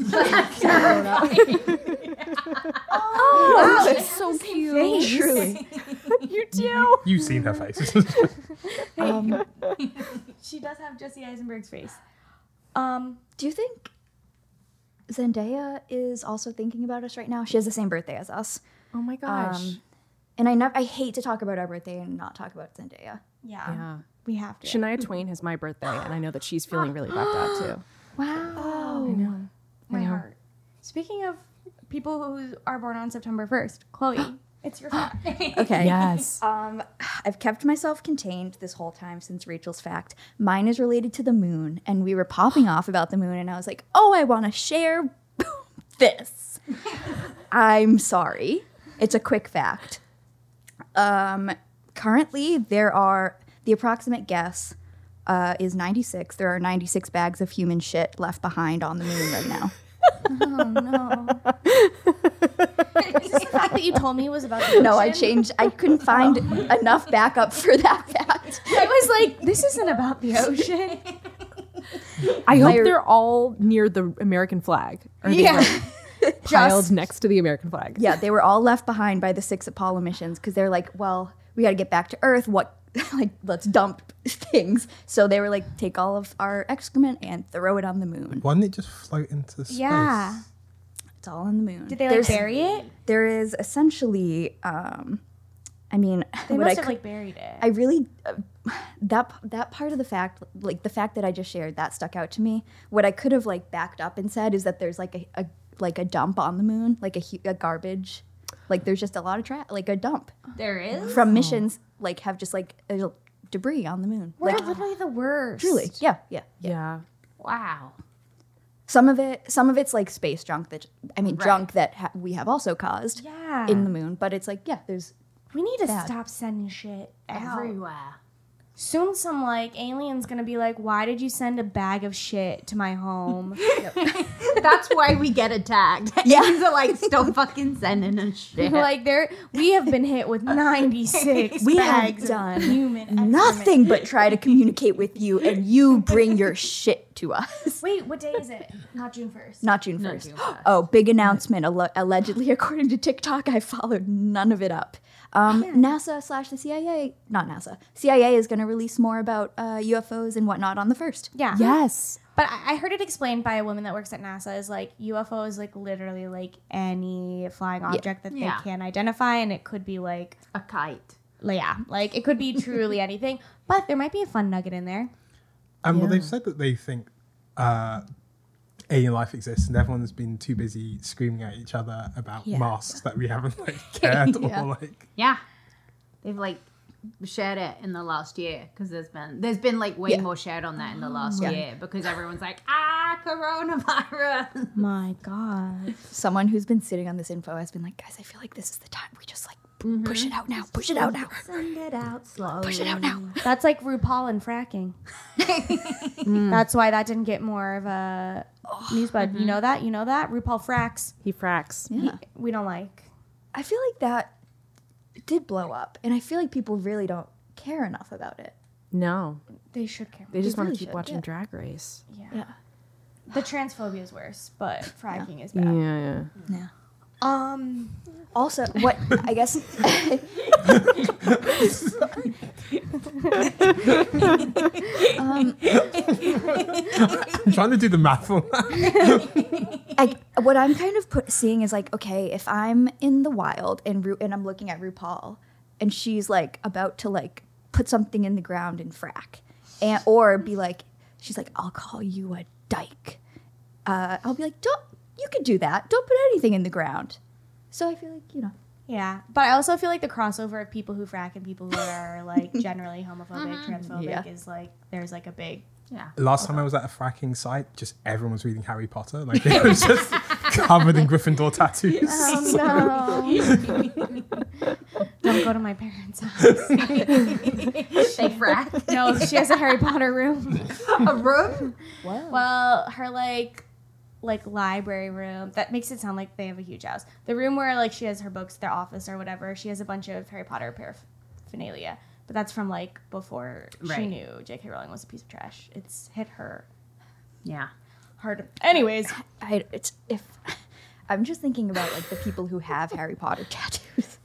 Oh, that's so cute. Truly. You do. You've seen her face. Um, She does have Jesse Eisenberg's face. Um, do you think Zendaya is also thinking about us right now? She has the same birthday as us. Oh my gosh. Um, And I never, I hate to talk about our birthday and not talk about Zendaya. yeah, yeah. we have to. Shania Twain has my birthday, and I know that she's feeling really left out too. Wow. I know. My heart. Speaking of people who are born on September first, Chloe, it's your fact. Okay. Yes. Um, I've kept myself contained this whole time since Rachel's fact. Mine is related to the moon, and we were popping off about the moon, and I was like, oh, I want to share this. I'm sorry. It's a quick fact. Um, currently, there are, the approximate guess uh, is ninety-six. There are ninety-six bags of human shit left behind on the moon right now. Is this the fact that you told me was about the No, I ocean? changed. I couldn't find enough backup for that fact. I was like, this isn't about the ocean. I hope My- they're all near the American flag. Or they Yeah. like piled Just- next to the American flag. Yeah, they were all left behind by the six Apollo missions because they're like, well, we got to get back to Earth. What, like, let's dump things. So they were like, take all of our excrement and throw it on the moon. Why didn't it just float into space? Yeah. It's all on the moon. Did they like There's- bury it? There is essentially, um, I mean, They what I must have could- like buried it. I really uh, that that part of the fact, like the fact that I just shared, that stuck out to me. What I could have like backed up and said is that there's like a, a like a dump on the moon, like a, hu- a garbage, like there's just a lot of trash, like a dump there is. from missions, like have just like a, debris on the moon. We're Like literally the worst. truly, yeah, yeah, yeah. Yeah. Wow. Some of it, some of it's like space junk that I mean, Right. junk that ha- we have also caused Yeah. in the moon. But it's like, yeah, there's We need to Bad. stop sending shit out. Everywhere. Soon some like alien's gonna be like, why did you send a bag of shit to my home? That's why we get attacked. Yeah. Aliens are like, stop fucking sending us shit. Like there we have been hit with ninety-six we have bags of done human excrement. nothing but try to communicate with you, and you bring your shit to us. Wait, what day is it? Not June first. Not June Not first. June first. Oh, big announcement. Alle- allegedly, according to TikTok, I followed none of it up. Um, NASA slash the C I A, not NASA, C I A is going to release more about uh, U F Os and whatnot on the first. Yeah. Yes. But I I heard it explained by a woman that works at NASA is like U F O is like literally like any flying object that Yeah. they can identify, and it could be like, A kite. like, yeah, like it could be truly anything. But there might be a fun nugget in there. Um, Well, Yeah. they've said that they think uh, alien life exists, and everyone's been too busy screaming at each other about Yeah. masks that we haven't like cared Yeah. or like. Yeah. They've like shared it in the last year because there's been there's been like way Yeah. more shared on that in the last Yeah. year because everyone's like, ah, coronavirus. My God. Someone who's been sitting on this info has been like, guys, I feel like this is the time we just like p- push it out now, push it out now, Send it out slowly. push it out now. That's like RuPaul and fracking. That's why that didn't get more of a news bud. You know that? You know that? RuPaul fracks. He fracks. Yeah. We don't like. I feel like that did blow up, and I feel like people really don't care enough about it. No. They should care. They just want really to keep should, watching yeah. Drag Race. Yeah. Yeah. The transphobia is worse, but fracking is Yeah, bad. yeah. Yeah. Um. Also, what I guess um, I'm trying to do the math on that. I, what I'm kind of put, seeing is like, okay, if I'm in the wild and Ru, and I'm looking at RuPaul, and she's like about to like put something in the ground and frack, and or be like, she's like, I'll call you a dyke. Uh, I'll be like, don't, you could do that. Don't put anything in the ground. So I feel like, you know, Yeah, but I also feel like the crossover of people who frack and people who are like generally homophobic, transphobic Yeah. is like there's like a big. Yeah. Last time I was at a fracking site, just everyone was reading Harry Potter. Like it was just covered in Gryffindor tattoos. Oh no! Don't go to my parents' house. They frack. No, she has a Harry Potter room. A room? Well, her like like library room. That makes it sound like they have a huge house. The room where like she has her books, their office or whatever. She has a bunch of Harry Potter paraphernalia. But that's from like before she Right. knew J K Rowling was a piece of trash. It's hit her Yeah. hard. Anyways, I, it's if I'm just thinking about like the people who have Harry Potter tattoos.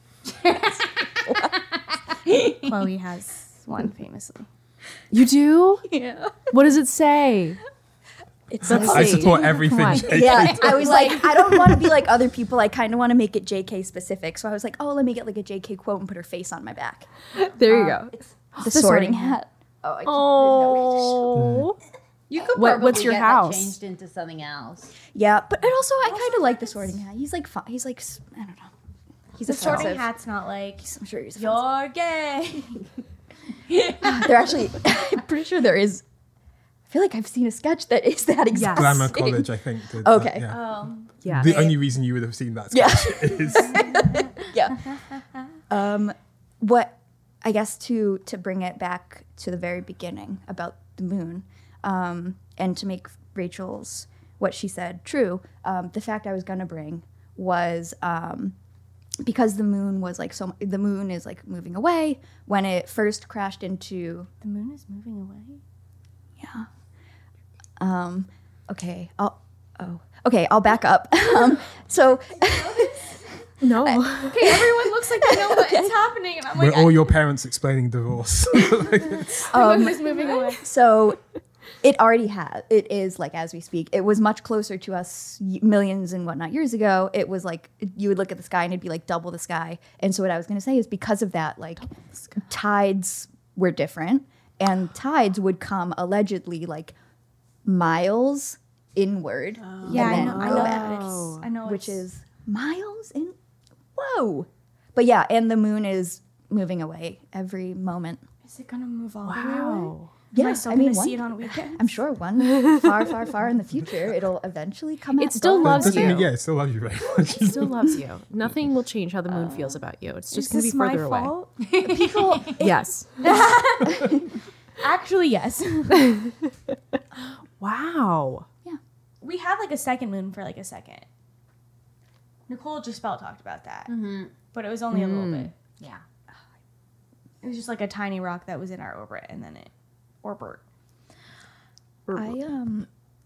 Chloe has one famously. You do? Yeah. What does it say? It's I support everything. Come on. J K yeah, does. I was like, I don't want to be like other people. I kind of want to make it J K specific. So I was like, oh, let me get like a J K quote and put her face on my back. There you go. It's the, sorting, sorting hat. Oh, I can't, Oh. You could What- probably what's your get house? that changed into something else. yeah, but and also I kind of like the sorting hat. He's like, fun. He's like, s- I don't know. He's The sorting offensive. hat's not like I'm sure he's offensive. you're gay. They're actually, I'm pretty sure there is. I feel like I've seen a sketch that is that exact. Glamour thing. College, I think. Did Okay. That, yeah. Oh, Yeah. The only reason you would have seen that Yeah. sketch is Yeah. Um, what I guess to to bring it back to the very beginning about the moon, um, and to make Rachel's what she said true. Um, the fact I was gonna bring was um, because the moon was like so. The moon is like moving away when it first crashed into. the moon is moving away. Yeah. Um, okay. I'll. Oh. Okay. I'll back up. um, so. No. Okay, everyone looks like they know what is happening, and I'm when like, all your parents explaining divorce. Like, the moon is moving away. So it already has. It is like as we speak. It was much closer to us y- millions and whatnot years ago. It was like you would look at the sky and it'd be like double the sky. And so what I was going to say is because of that, like tides were different, and tides would come allegedly like miles inward. Yeah, I and know. then I go know. back, It's, I know. which it's- is miles in. Whoa! But yeah, and the moon is moving away every moment. Is it gonna move all the way away? Wow. Yeah, Am I still I gonna mean, see one- it on weekends? I'm sure one far, far, far in the future, it'll eventually come out. It still gold. loves Doesn't you. mean- yeah, it still loves you very much. It still loves you. Nothing will change how the moon feels about you. It's just Is going to this be my further away. fault? People, Yes. actually, yes. Wow. We had like a second moon for like a second. Nicole just spell talked about that, Mm-hmm. but it was only a little bit. Yeah. It was just like a tiny rock that was in our orbit, and then it orbit. I um.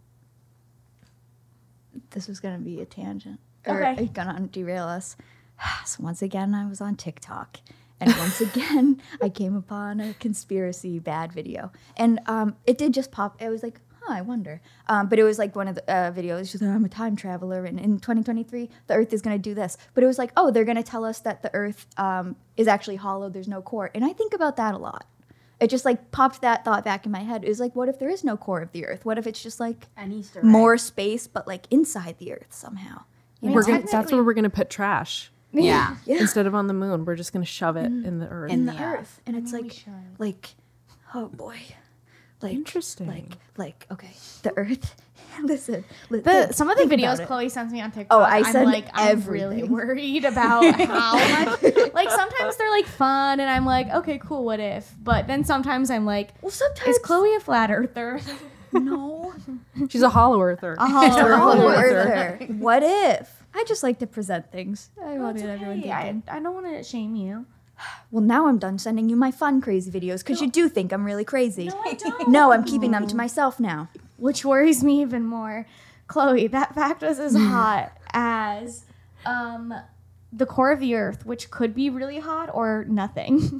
This was gonna be a tangent. Or Okay. gonna derail us. So once again, I was on TikTok, and once again, I came upon a conspiracy bad video, and um, it did just pop. It was like, huh, I wonder. Um, but it was like one of the uh, videos. She's like, I'm a time traveler, and in twenty twenty-three, the Earth is gonna do this. But it was like, oh, they're gonna tell us that the Earth um, is actually hollow. There's no core, and I think about that a lot. It just like popped that thought back in my head. It was like, what if there is no core of the Earth? What if it's just like An Easter egg. more space, but like inside the Earth somehow? You know? We're gonna, that's where we're going to put trash. Yeah. Yeah. Instead of on the moon, we're just going to shove it in the earth. In the the Earth, and it's mean, we like, should. like, oh boy, like Interesting. like, like, okay, the Earth. Listen, li- The, think- some of the think about videos it. Chloe sends me on TikTok. Oh, I I'm send like, I'm really everything. worried about how much. Like sometimes they're like fun, and I'm like, okay, cool, what if? But then sometimes I'm like, Well, sometimes is Chloe a flat earther? no, She's a hollow earther. A hollow Hollow hollow earther. What if? I just like to present things. I Oh, wanted it's everyone okay. I, thinking. I don't want to shame you. Well, now I'm done sending you my fun, crazy videos because you do think I'm really crazy. No, I don't. No, I'm keeping them to myself now. Which worries me even more. Chloe, that fact was as hot as um, the core of the Earth, which could be really hot or nothing.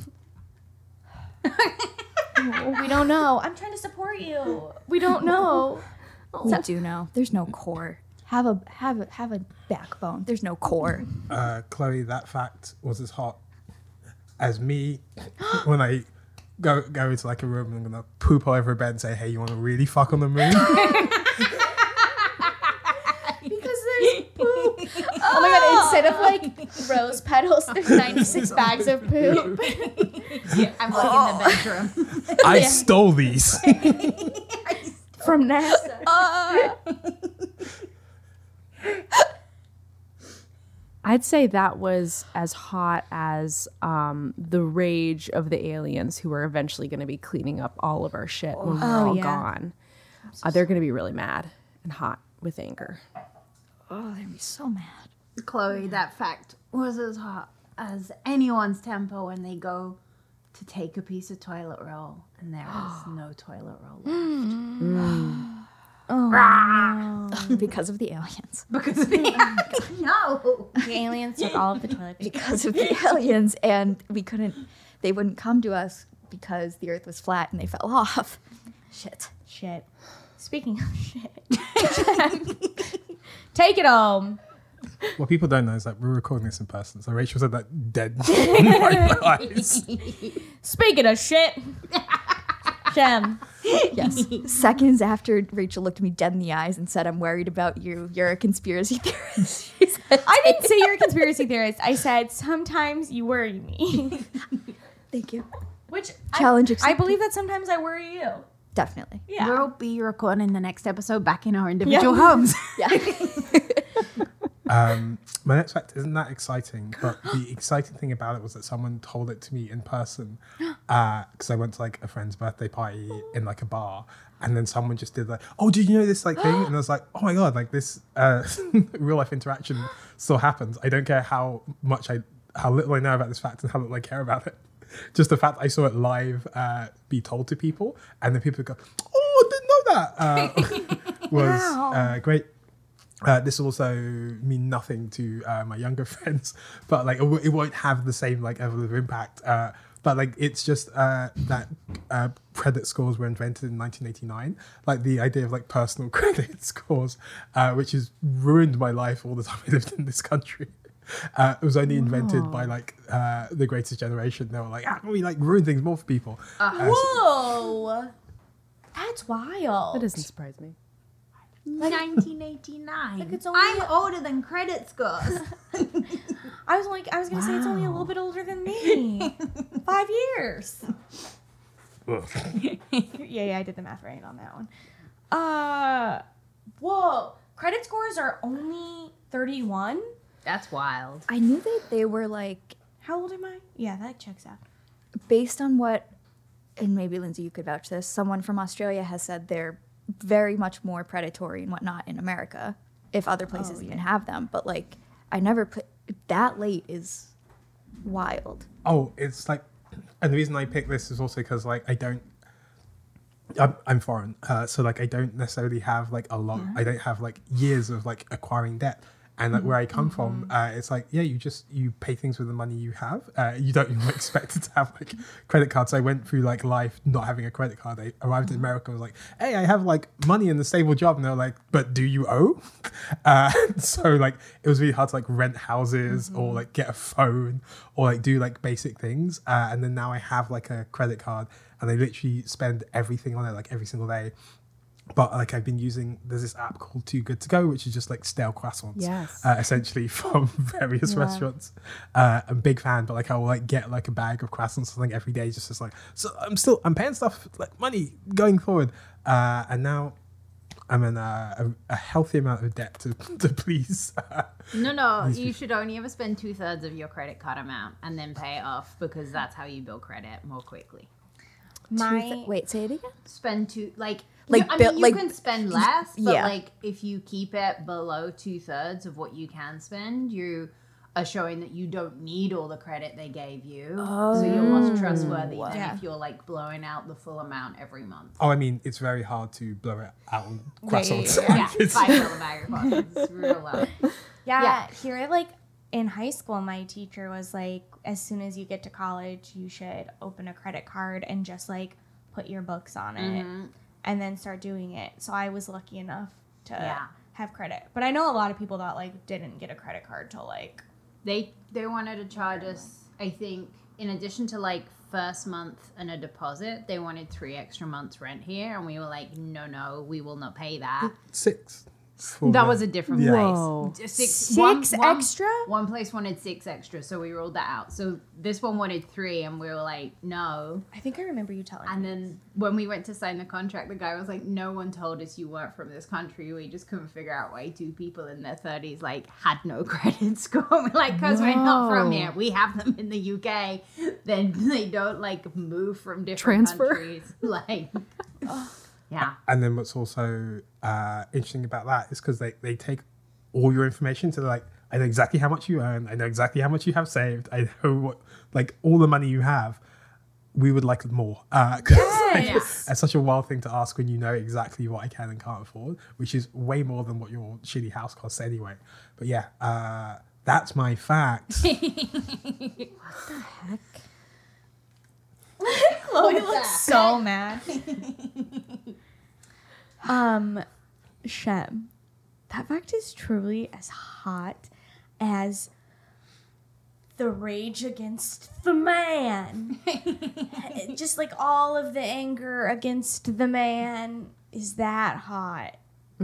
We don't know. I'm trying to support you. We don't know. We do know there's no core. Have a have a have a backbone. There's no core. Uh, Chloe, that fact was as hot as me when I go go into like a room and I'm gonna poop all over a bed and say, "Hey, you want to really fuck on the moon?" Because there's poop. Oh my god, instead of like rose petals, there's ninety-six bags of poop. I'm like in the bedroom. I stole these. From NASA. I'd say that was as hot as um, the rage of the aliens who are eventually going to be cleaning up all of our shit when we're Oh, all yeah. gone. Uh, they're going to be really mad and hot with anger. Oh, they'd be so mad. Chloe, that fact was as hot as anyone's temper when they go to take a piece of toilet roll and there is no toilet roll left. Because of the aliens. Because of the no. The aliens took all of the toilet paper. Because of the aliens, and we couldn't. They wouldn't come to us because the Earth was flat and they fell off. Shit. Shit. Speaking of shit. Take it home. What people don't know is that we're recording this in person, so Rachel said that dead in my eyes. Speaking of shit. Shem. Yes. Seconds after Rachel looked me dead in the eyes and said, "I'm worried about you. You're a conspiracy theorist." She said, I didn't say you're a conspiracy theorist. I said sometimes you worry me. "Thank you." Which Challenge I, I accepted. believe that sometimes I worry you. Definitely. Yeah. We'll be recording the next episode back in our individual homes. Yeah. Um, my next fact isn't that exciting, but the exciting thing about it was that someone told it to me in person because I went to like a friend's birthday party in like a bar, and then someone just did like, "Oh, did you know this like thing?" And I was like, "Oh my god, like this uh, real life interaction still happens." I don't care how much I, how little I know about this fact and how little I care about it. Just the fact I saw it live uh, be told to people, and then people go, "Oh, I didn't know that," uh, was uh, great. Uh, this will also mean nothing to uh, my younger friends, but like it, w- it won't have the same like level of impact. Uh, but like it's just uh, that uh, credit scores were invented in nineteen eighty-nine. Like the idea of like personal credit scores, uh, which has ruined my life all the time I lived in this country. Uh, it was only invented by like uh, the greatest generation. They were like, "How can we like ruin things more for people?" Uh, so- Whoa. That's wild. That doesn't surprise me. nineteen eighty-nine. Like it's only- I'm older than credit scores. I was like, I was gonna say it's only a little bit older than me. Five years. ugh. yeah, yeah, I did the math right on that one. Uh, whoa. Credit scores are only thirty-one? That's wild. I knew that they were like, How old am I? Yeah, that checks out. based on what, and maybe Lindsay, you could vouch this, someone from Australia has said they're very much more predatory and whatnot in America, if other places even have them. But like, I never put that late is wild. Oh, it's like, and the reason I picked this is also because like I don't, I'm, I'm foreign, uh, so like I don't necessarily have like a lot. I don't have like years of like acquiring debt. And like where I come from, uh, it's like, yeah, you just, you pay things with the money you have. Uh, you don't even expect to have like credit cards. So I went through like life not having a credit card. I arrived in America and was like, hey, I have like money in the stable job. And they're like, but do you owe? Uh, so like, it was really hard to like rent houses or like get a phone or like do like basic things. Uh, and then now I have like a credit card and I literally spend everything on it like every single day. But like I've been using, there's this app called Too Good To Go, which is just like stale croissants, Yes. uh, essentially from various restaurants. Uh, I'm a big fan, but like I will like get like a bag of croissants or something every day, just as like, so I'm still, I'm paying stuff like money going forward. Uh, and now I'm in a, a, a healthy amount of debt to, to please. No, no, you should only ever spend two thirds of your credit card amount and then pay it off because that's how you build credit more quickly. My Two th- wait, say it again? Spend two, like, Like, you, I bill- mean, you like- can spend less, but yeah. like if you keep it below two thirds of what you can spend, you are showing that you don't need all the credit they gave you. So you're more trustworthy than Yeah. if you're like blowing out the full amount every month. Oh, I mean, it's very hard to blow it out on Yeah, yeah, croissants. yeah, Yeah, It's- five dollar bag of croissants. It's real low. Yeah, Yeah. here, like in high school, my teacher was like, as soon as you get to college, you should open a credit card and just like put your books on it and then start doing it. So I was lucky enough to Yeah. have credit. But I know a lot of people that like didn't get a credit card till like, They they wanted to charge us, I think, in addition to like first month and a deposit, they wanted three extra months rent here, and we were like, no, no, we will not pay that. Six. for That the- was a different Yeah. place. Whoa. Just Six, Six one- one- extra? One place wanted six extra, so we ruled that out. So this one wanted three, and we were like, no. I think I remember you telling And me. then when we went to sign the contract, the guy was like, no one told us you weren't from this country. We just couldn't figure out why two people in their thirties like had no credit score. We're like, because we're not from Whoa. here. We have them in the U K. Then they don't like move from different Transfer. countries. Like, yeah. And then what's also uh, interesting about that is because they, they take all your information to like, I know exactly how much you earn. I know exactly how much you have saved. I know what, like all the money you have. We would like more. Uh, 'cause, like, Yes. it's such a wild thing to ask when you know exactly what I can and can't afford, which is way more than what your shitty house costs anyway. But yeah, uh, that's my fact. Chloe looks so mad. um, Shem, that fact is truly as hot as the rage against the man. Just like all of the anger against the man is that hot.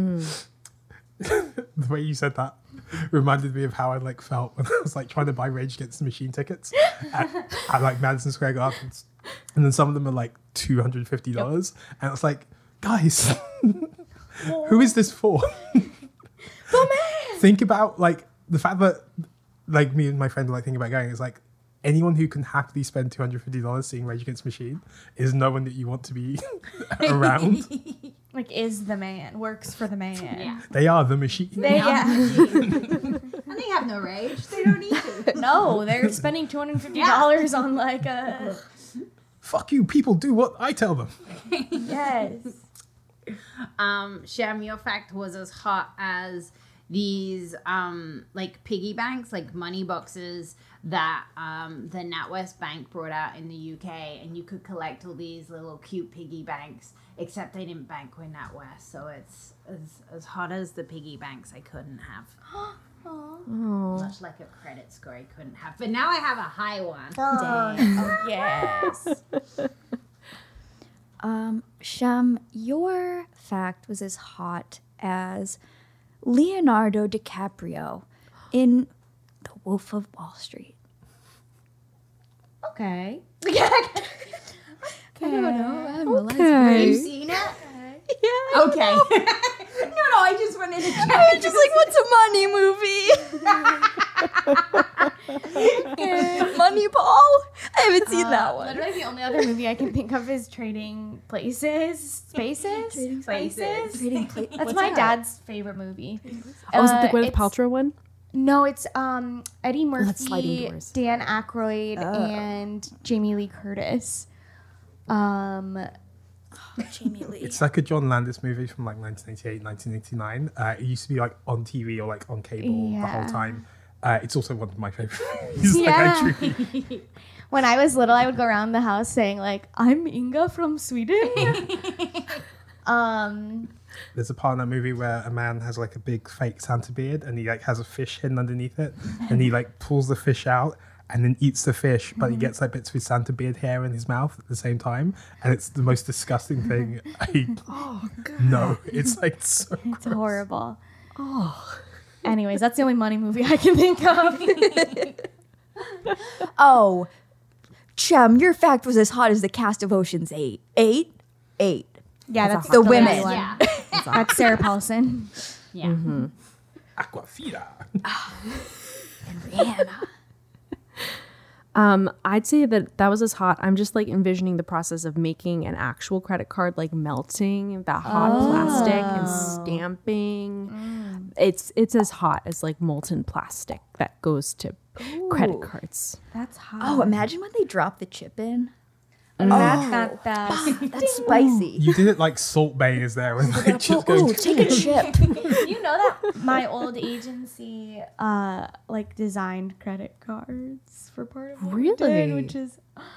The way you said that reminded me of how I like felt when I was like trying to buy Rage Against the Machine tickets at, at like Madison Square Gardens, and then some of them are like two hundred fifty dollars, and it's like, guys, who is this for? The man! Think about like the fact that like me and my friend were like thinking about going. It's like anyone who can happily spend two hundred fifty dollars seeing Rage Against the Machine is no one that you want to be around. Like, is the man, works for the man. Yeah. They are the machine. They, yeah. And they have no rage. They don't need to. No, they're spending two hundred fifty dollars on like a. Fuck you, people do what I tell them. Yes. Um, Shem, your fact was as hot as these um like piggy banks, like money boxes that um the NatWest Bank brought out in the U K, and you could collect all these little cute piggy banks, except they didn't bank with NatWest, so it's as as hot as the piggy banks I couldn't have. Much like a credit score I couldn't have. But now I have a high one. Oh, yes. Um, Shem, your fact was as hot as Leonardo DiCaprio in The Wolf of Wall Street. Okay. I don't know. I'm a Have you lesbian. seen it? Yeah. Okay. no, no, I just wanted to I check. was just like, what's a money movie? Moneyball? I haven't seen that one. Literally, the only other movie I can think of is Trading Places, Spaces, Trading Places. Trading Pla- That's What's my that? dad's favorite movie. Oh, is it the Uh, Gwyneth it's- Paltrow one? No, it's um Eddie that's Sliding Murphy, Doors. Dan Aykroyd, and Jamie Lee Curtis. Um, Jamie Lee. It's like a John Landis movie from like nineteen eighty-eight, nineteen eighty-nine. Uh, it used to be like on T V or like on cable the Yeah. whole time. Uh, it's also one of my favorite movies. Yeah. Like, I truly, when I was little, I would go around the house saying like, "I'm Inga from Sweden." um, there's a part in that movie where a man has like a big fake Santa beard and he like has a fish hidden underneath it and he like pulls the fish out and then eats the fish, but he gets like bits of his Santa beard hair in his mouth at the same time, and it's the most disgusting thing. I know it's like so. it's horrible. Oh. Anyways, that's the only money movie I can think of. Oh, Chum, your fact was as hot as the cast of Ocean's Eight. Eight? Eight. Yeah, that's The the women. last one. Yeah. That's Sarah Paulson. Yeah. Aquafina. Rihanna. Um, I'd say that that was as hot. I'm just like envisioning the process of making an actual credit card, like melting that hot plastic and stamping. It's it's as hot as like molten plastic that goes to credit cards. That's hot. Oh, imagine when they drop the chip in. That's not that. That's spicy. You did it like Salt Bay is there when like just Ooh, goes. take a chip. You know that my old agency uh like designed credit cards for part of what we did, Really? which is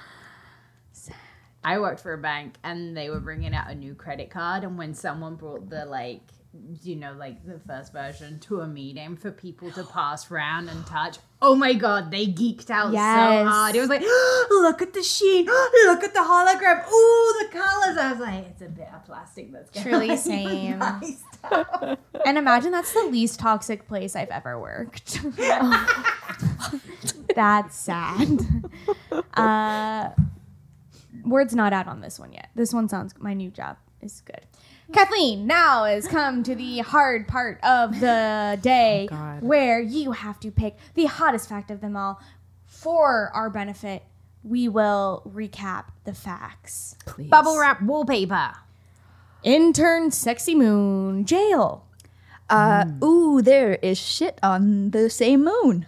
I worked for a bank and they were bringing out a new credit card, and when someone brought the like you know like the first version to a meeting for people to pass around and touch, oh my god, they geeked out so Yes. hard. It was like, look at the sheen, look at the hologram, ooh, the colors. I was like, it's a bit of plastic that's gonna truly like, same. nice stuff. And imagine that's the least toxic place I've ever worked. That's sad. Uh, word's not out on this one yet. This one sounds, my new job is good. Kathleen, now has come to the hard part of the day God. where you have to pick the hottest fact of them all. For our benefit, we will recap the facts. Please. Bubble wrap wallpaper. Intern Sexy Moon, jail. Uh, ooh, there is shit on the same moon.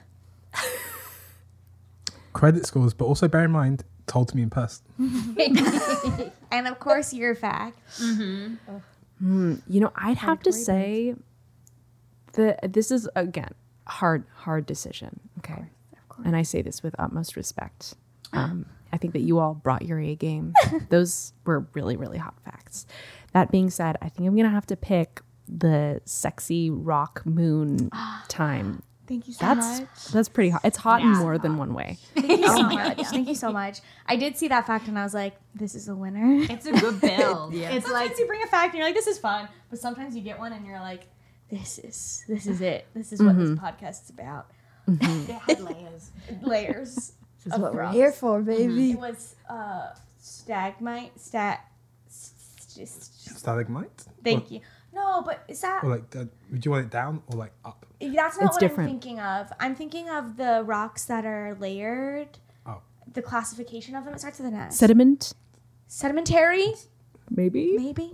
Credit scores, but also bear in mind, told to me in person. And of course, your fact. You know, I'd have to say that this is again hard, hard decision. Okay, and I say this with utmost respect. Um, I think that you all brought your A game. Those were really, really hot facts. That being said, I think I'm gonna have to pick the sexy rock moon time. Thank you so That's much. that's pretty hot. It's hot in more than one way. Thank you so much. Thank you so much. I did see that fact and I was like, this is a winner. It's a good build. It's like Sometimes you bring a fact and you're like, this is fun. But sometimes you get one and you're like, this is this is it. This is what this podcast is about. it had layers. Layers. This is of what we're rocks. here for, baby. It was uh stagmite stat just Stalagmite? thank you. No, but is that Or like, uh, would you want it down or like up? that's not It's what different. I'm thinking of. I'm thinking of the rocks that are layered. Oh. The classification of them. It starts with an S. Sediment, Sedimentary? maybe. Maybe.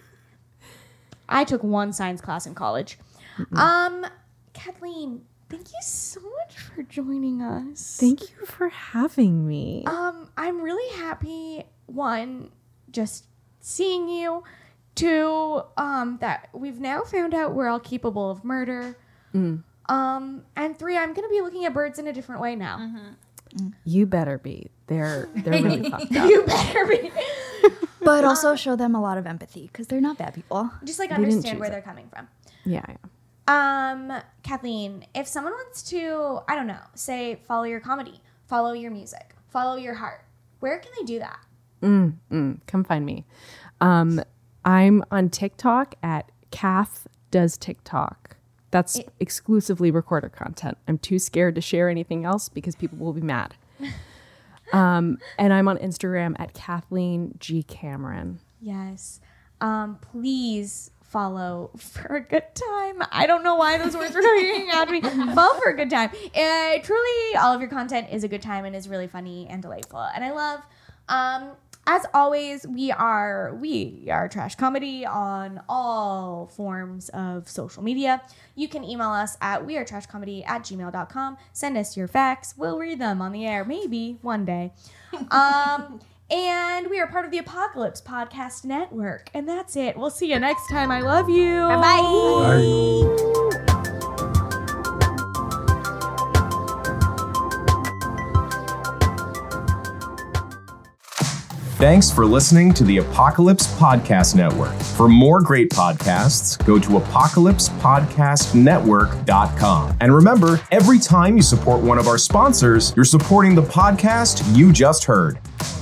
I took one science class in college. Um, Kathleen, thank you so much for joining us. Thank you for having me. Um, I'm really happy. One, just seeing you. Two, um, that we've now found out we're all capable of murder. Um, and three, I'm gonna be looking at birds in a different way now. You better be. They're they're really fucked up. You better be. But also show them a lot of empathy because they're not bad people. Just like didn't understand choose where it. they're coming from. Yeah, yeah. Um, Kathleen, if someone wants to, I don't know, say follow your comedy, follow your music, follow your heart, where can they do that? Mm, mm, come find me. Um, I'm on TikTok at Kath Does TikTok. That's It- exclusively recorder content. I'm too scared to share anything else because people will be mad. Um, and I'm on Instagram at Kathleen G. Cameron. Yes. Um, please follow For a Good Time. I don't know why those words were coming out of me. Follow For a Good Time. Uh, truly, all of your content is a good time and is really funny and delightful. And I love, um, as always, we are we are Trash Comedy on all forms of social media. You can email us at wearetrashcomedy at gmail dot com. Send us your facts. We'll read them on the air, maybe one day. Um, and we are part of the Apocalypse Podcast Network. And that's it. We'll see you next time. I love you. Bye-bye. Bye. Thanks for listening to the Apocalypse Podcast Network. For more great podcasts, go to apocalypse podcast network dot com. And remember, every time you support one of our sponsors, you're supporting the podcast you just heard.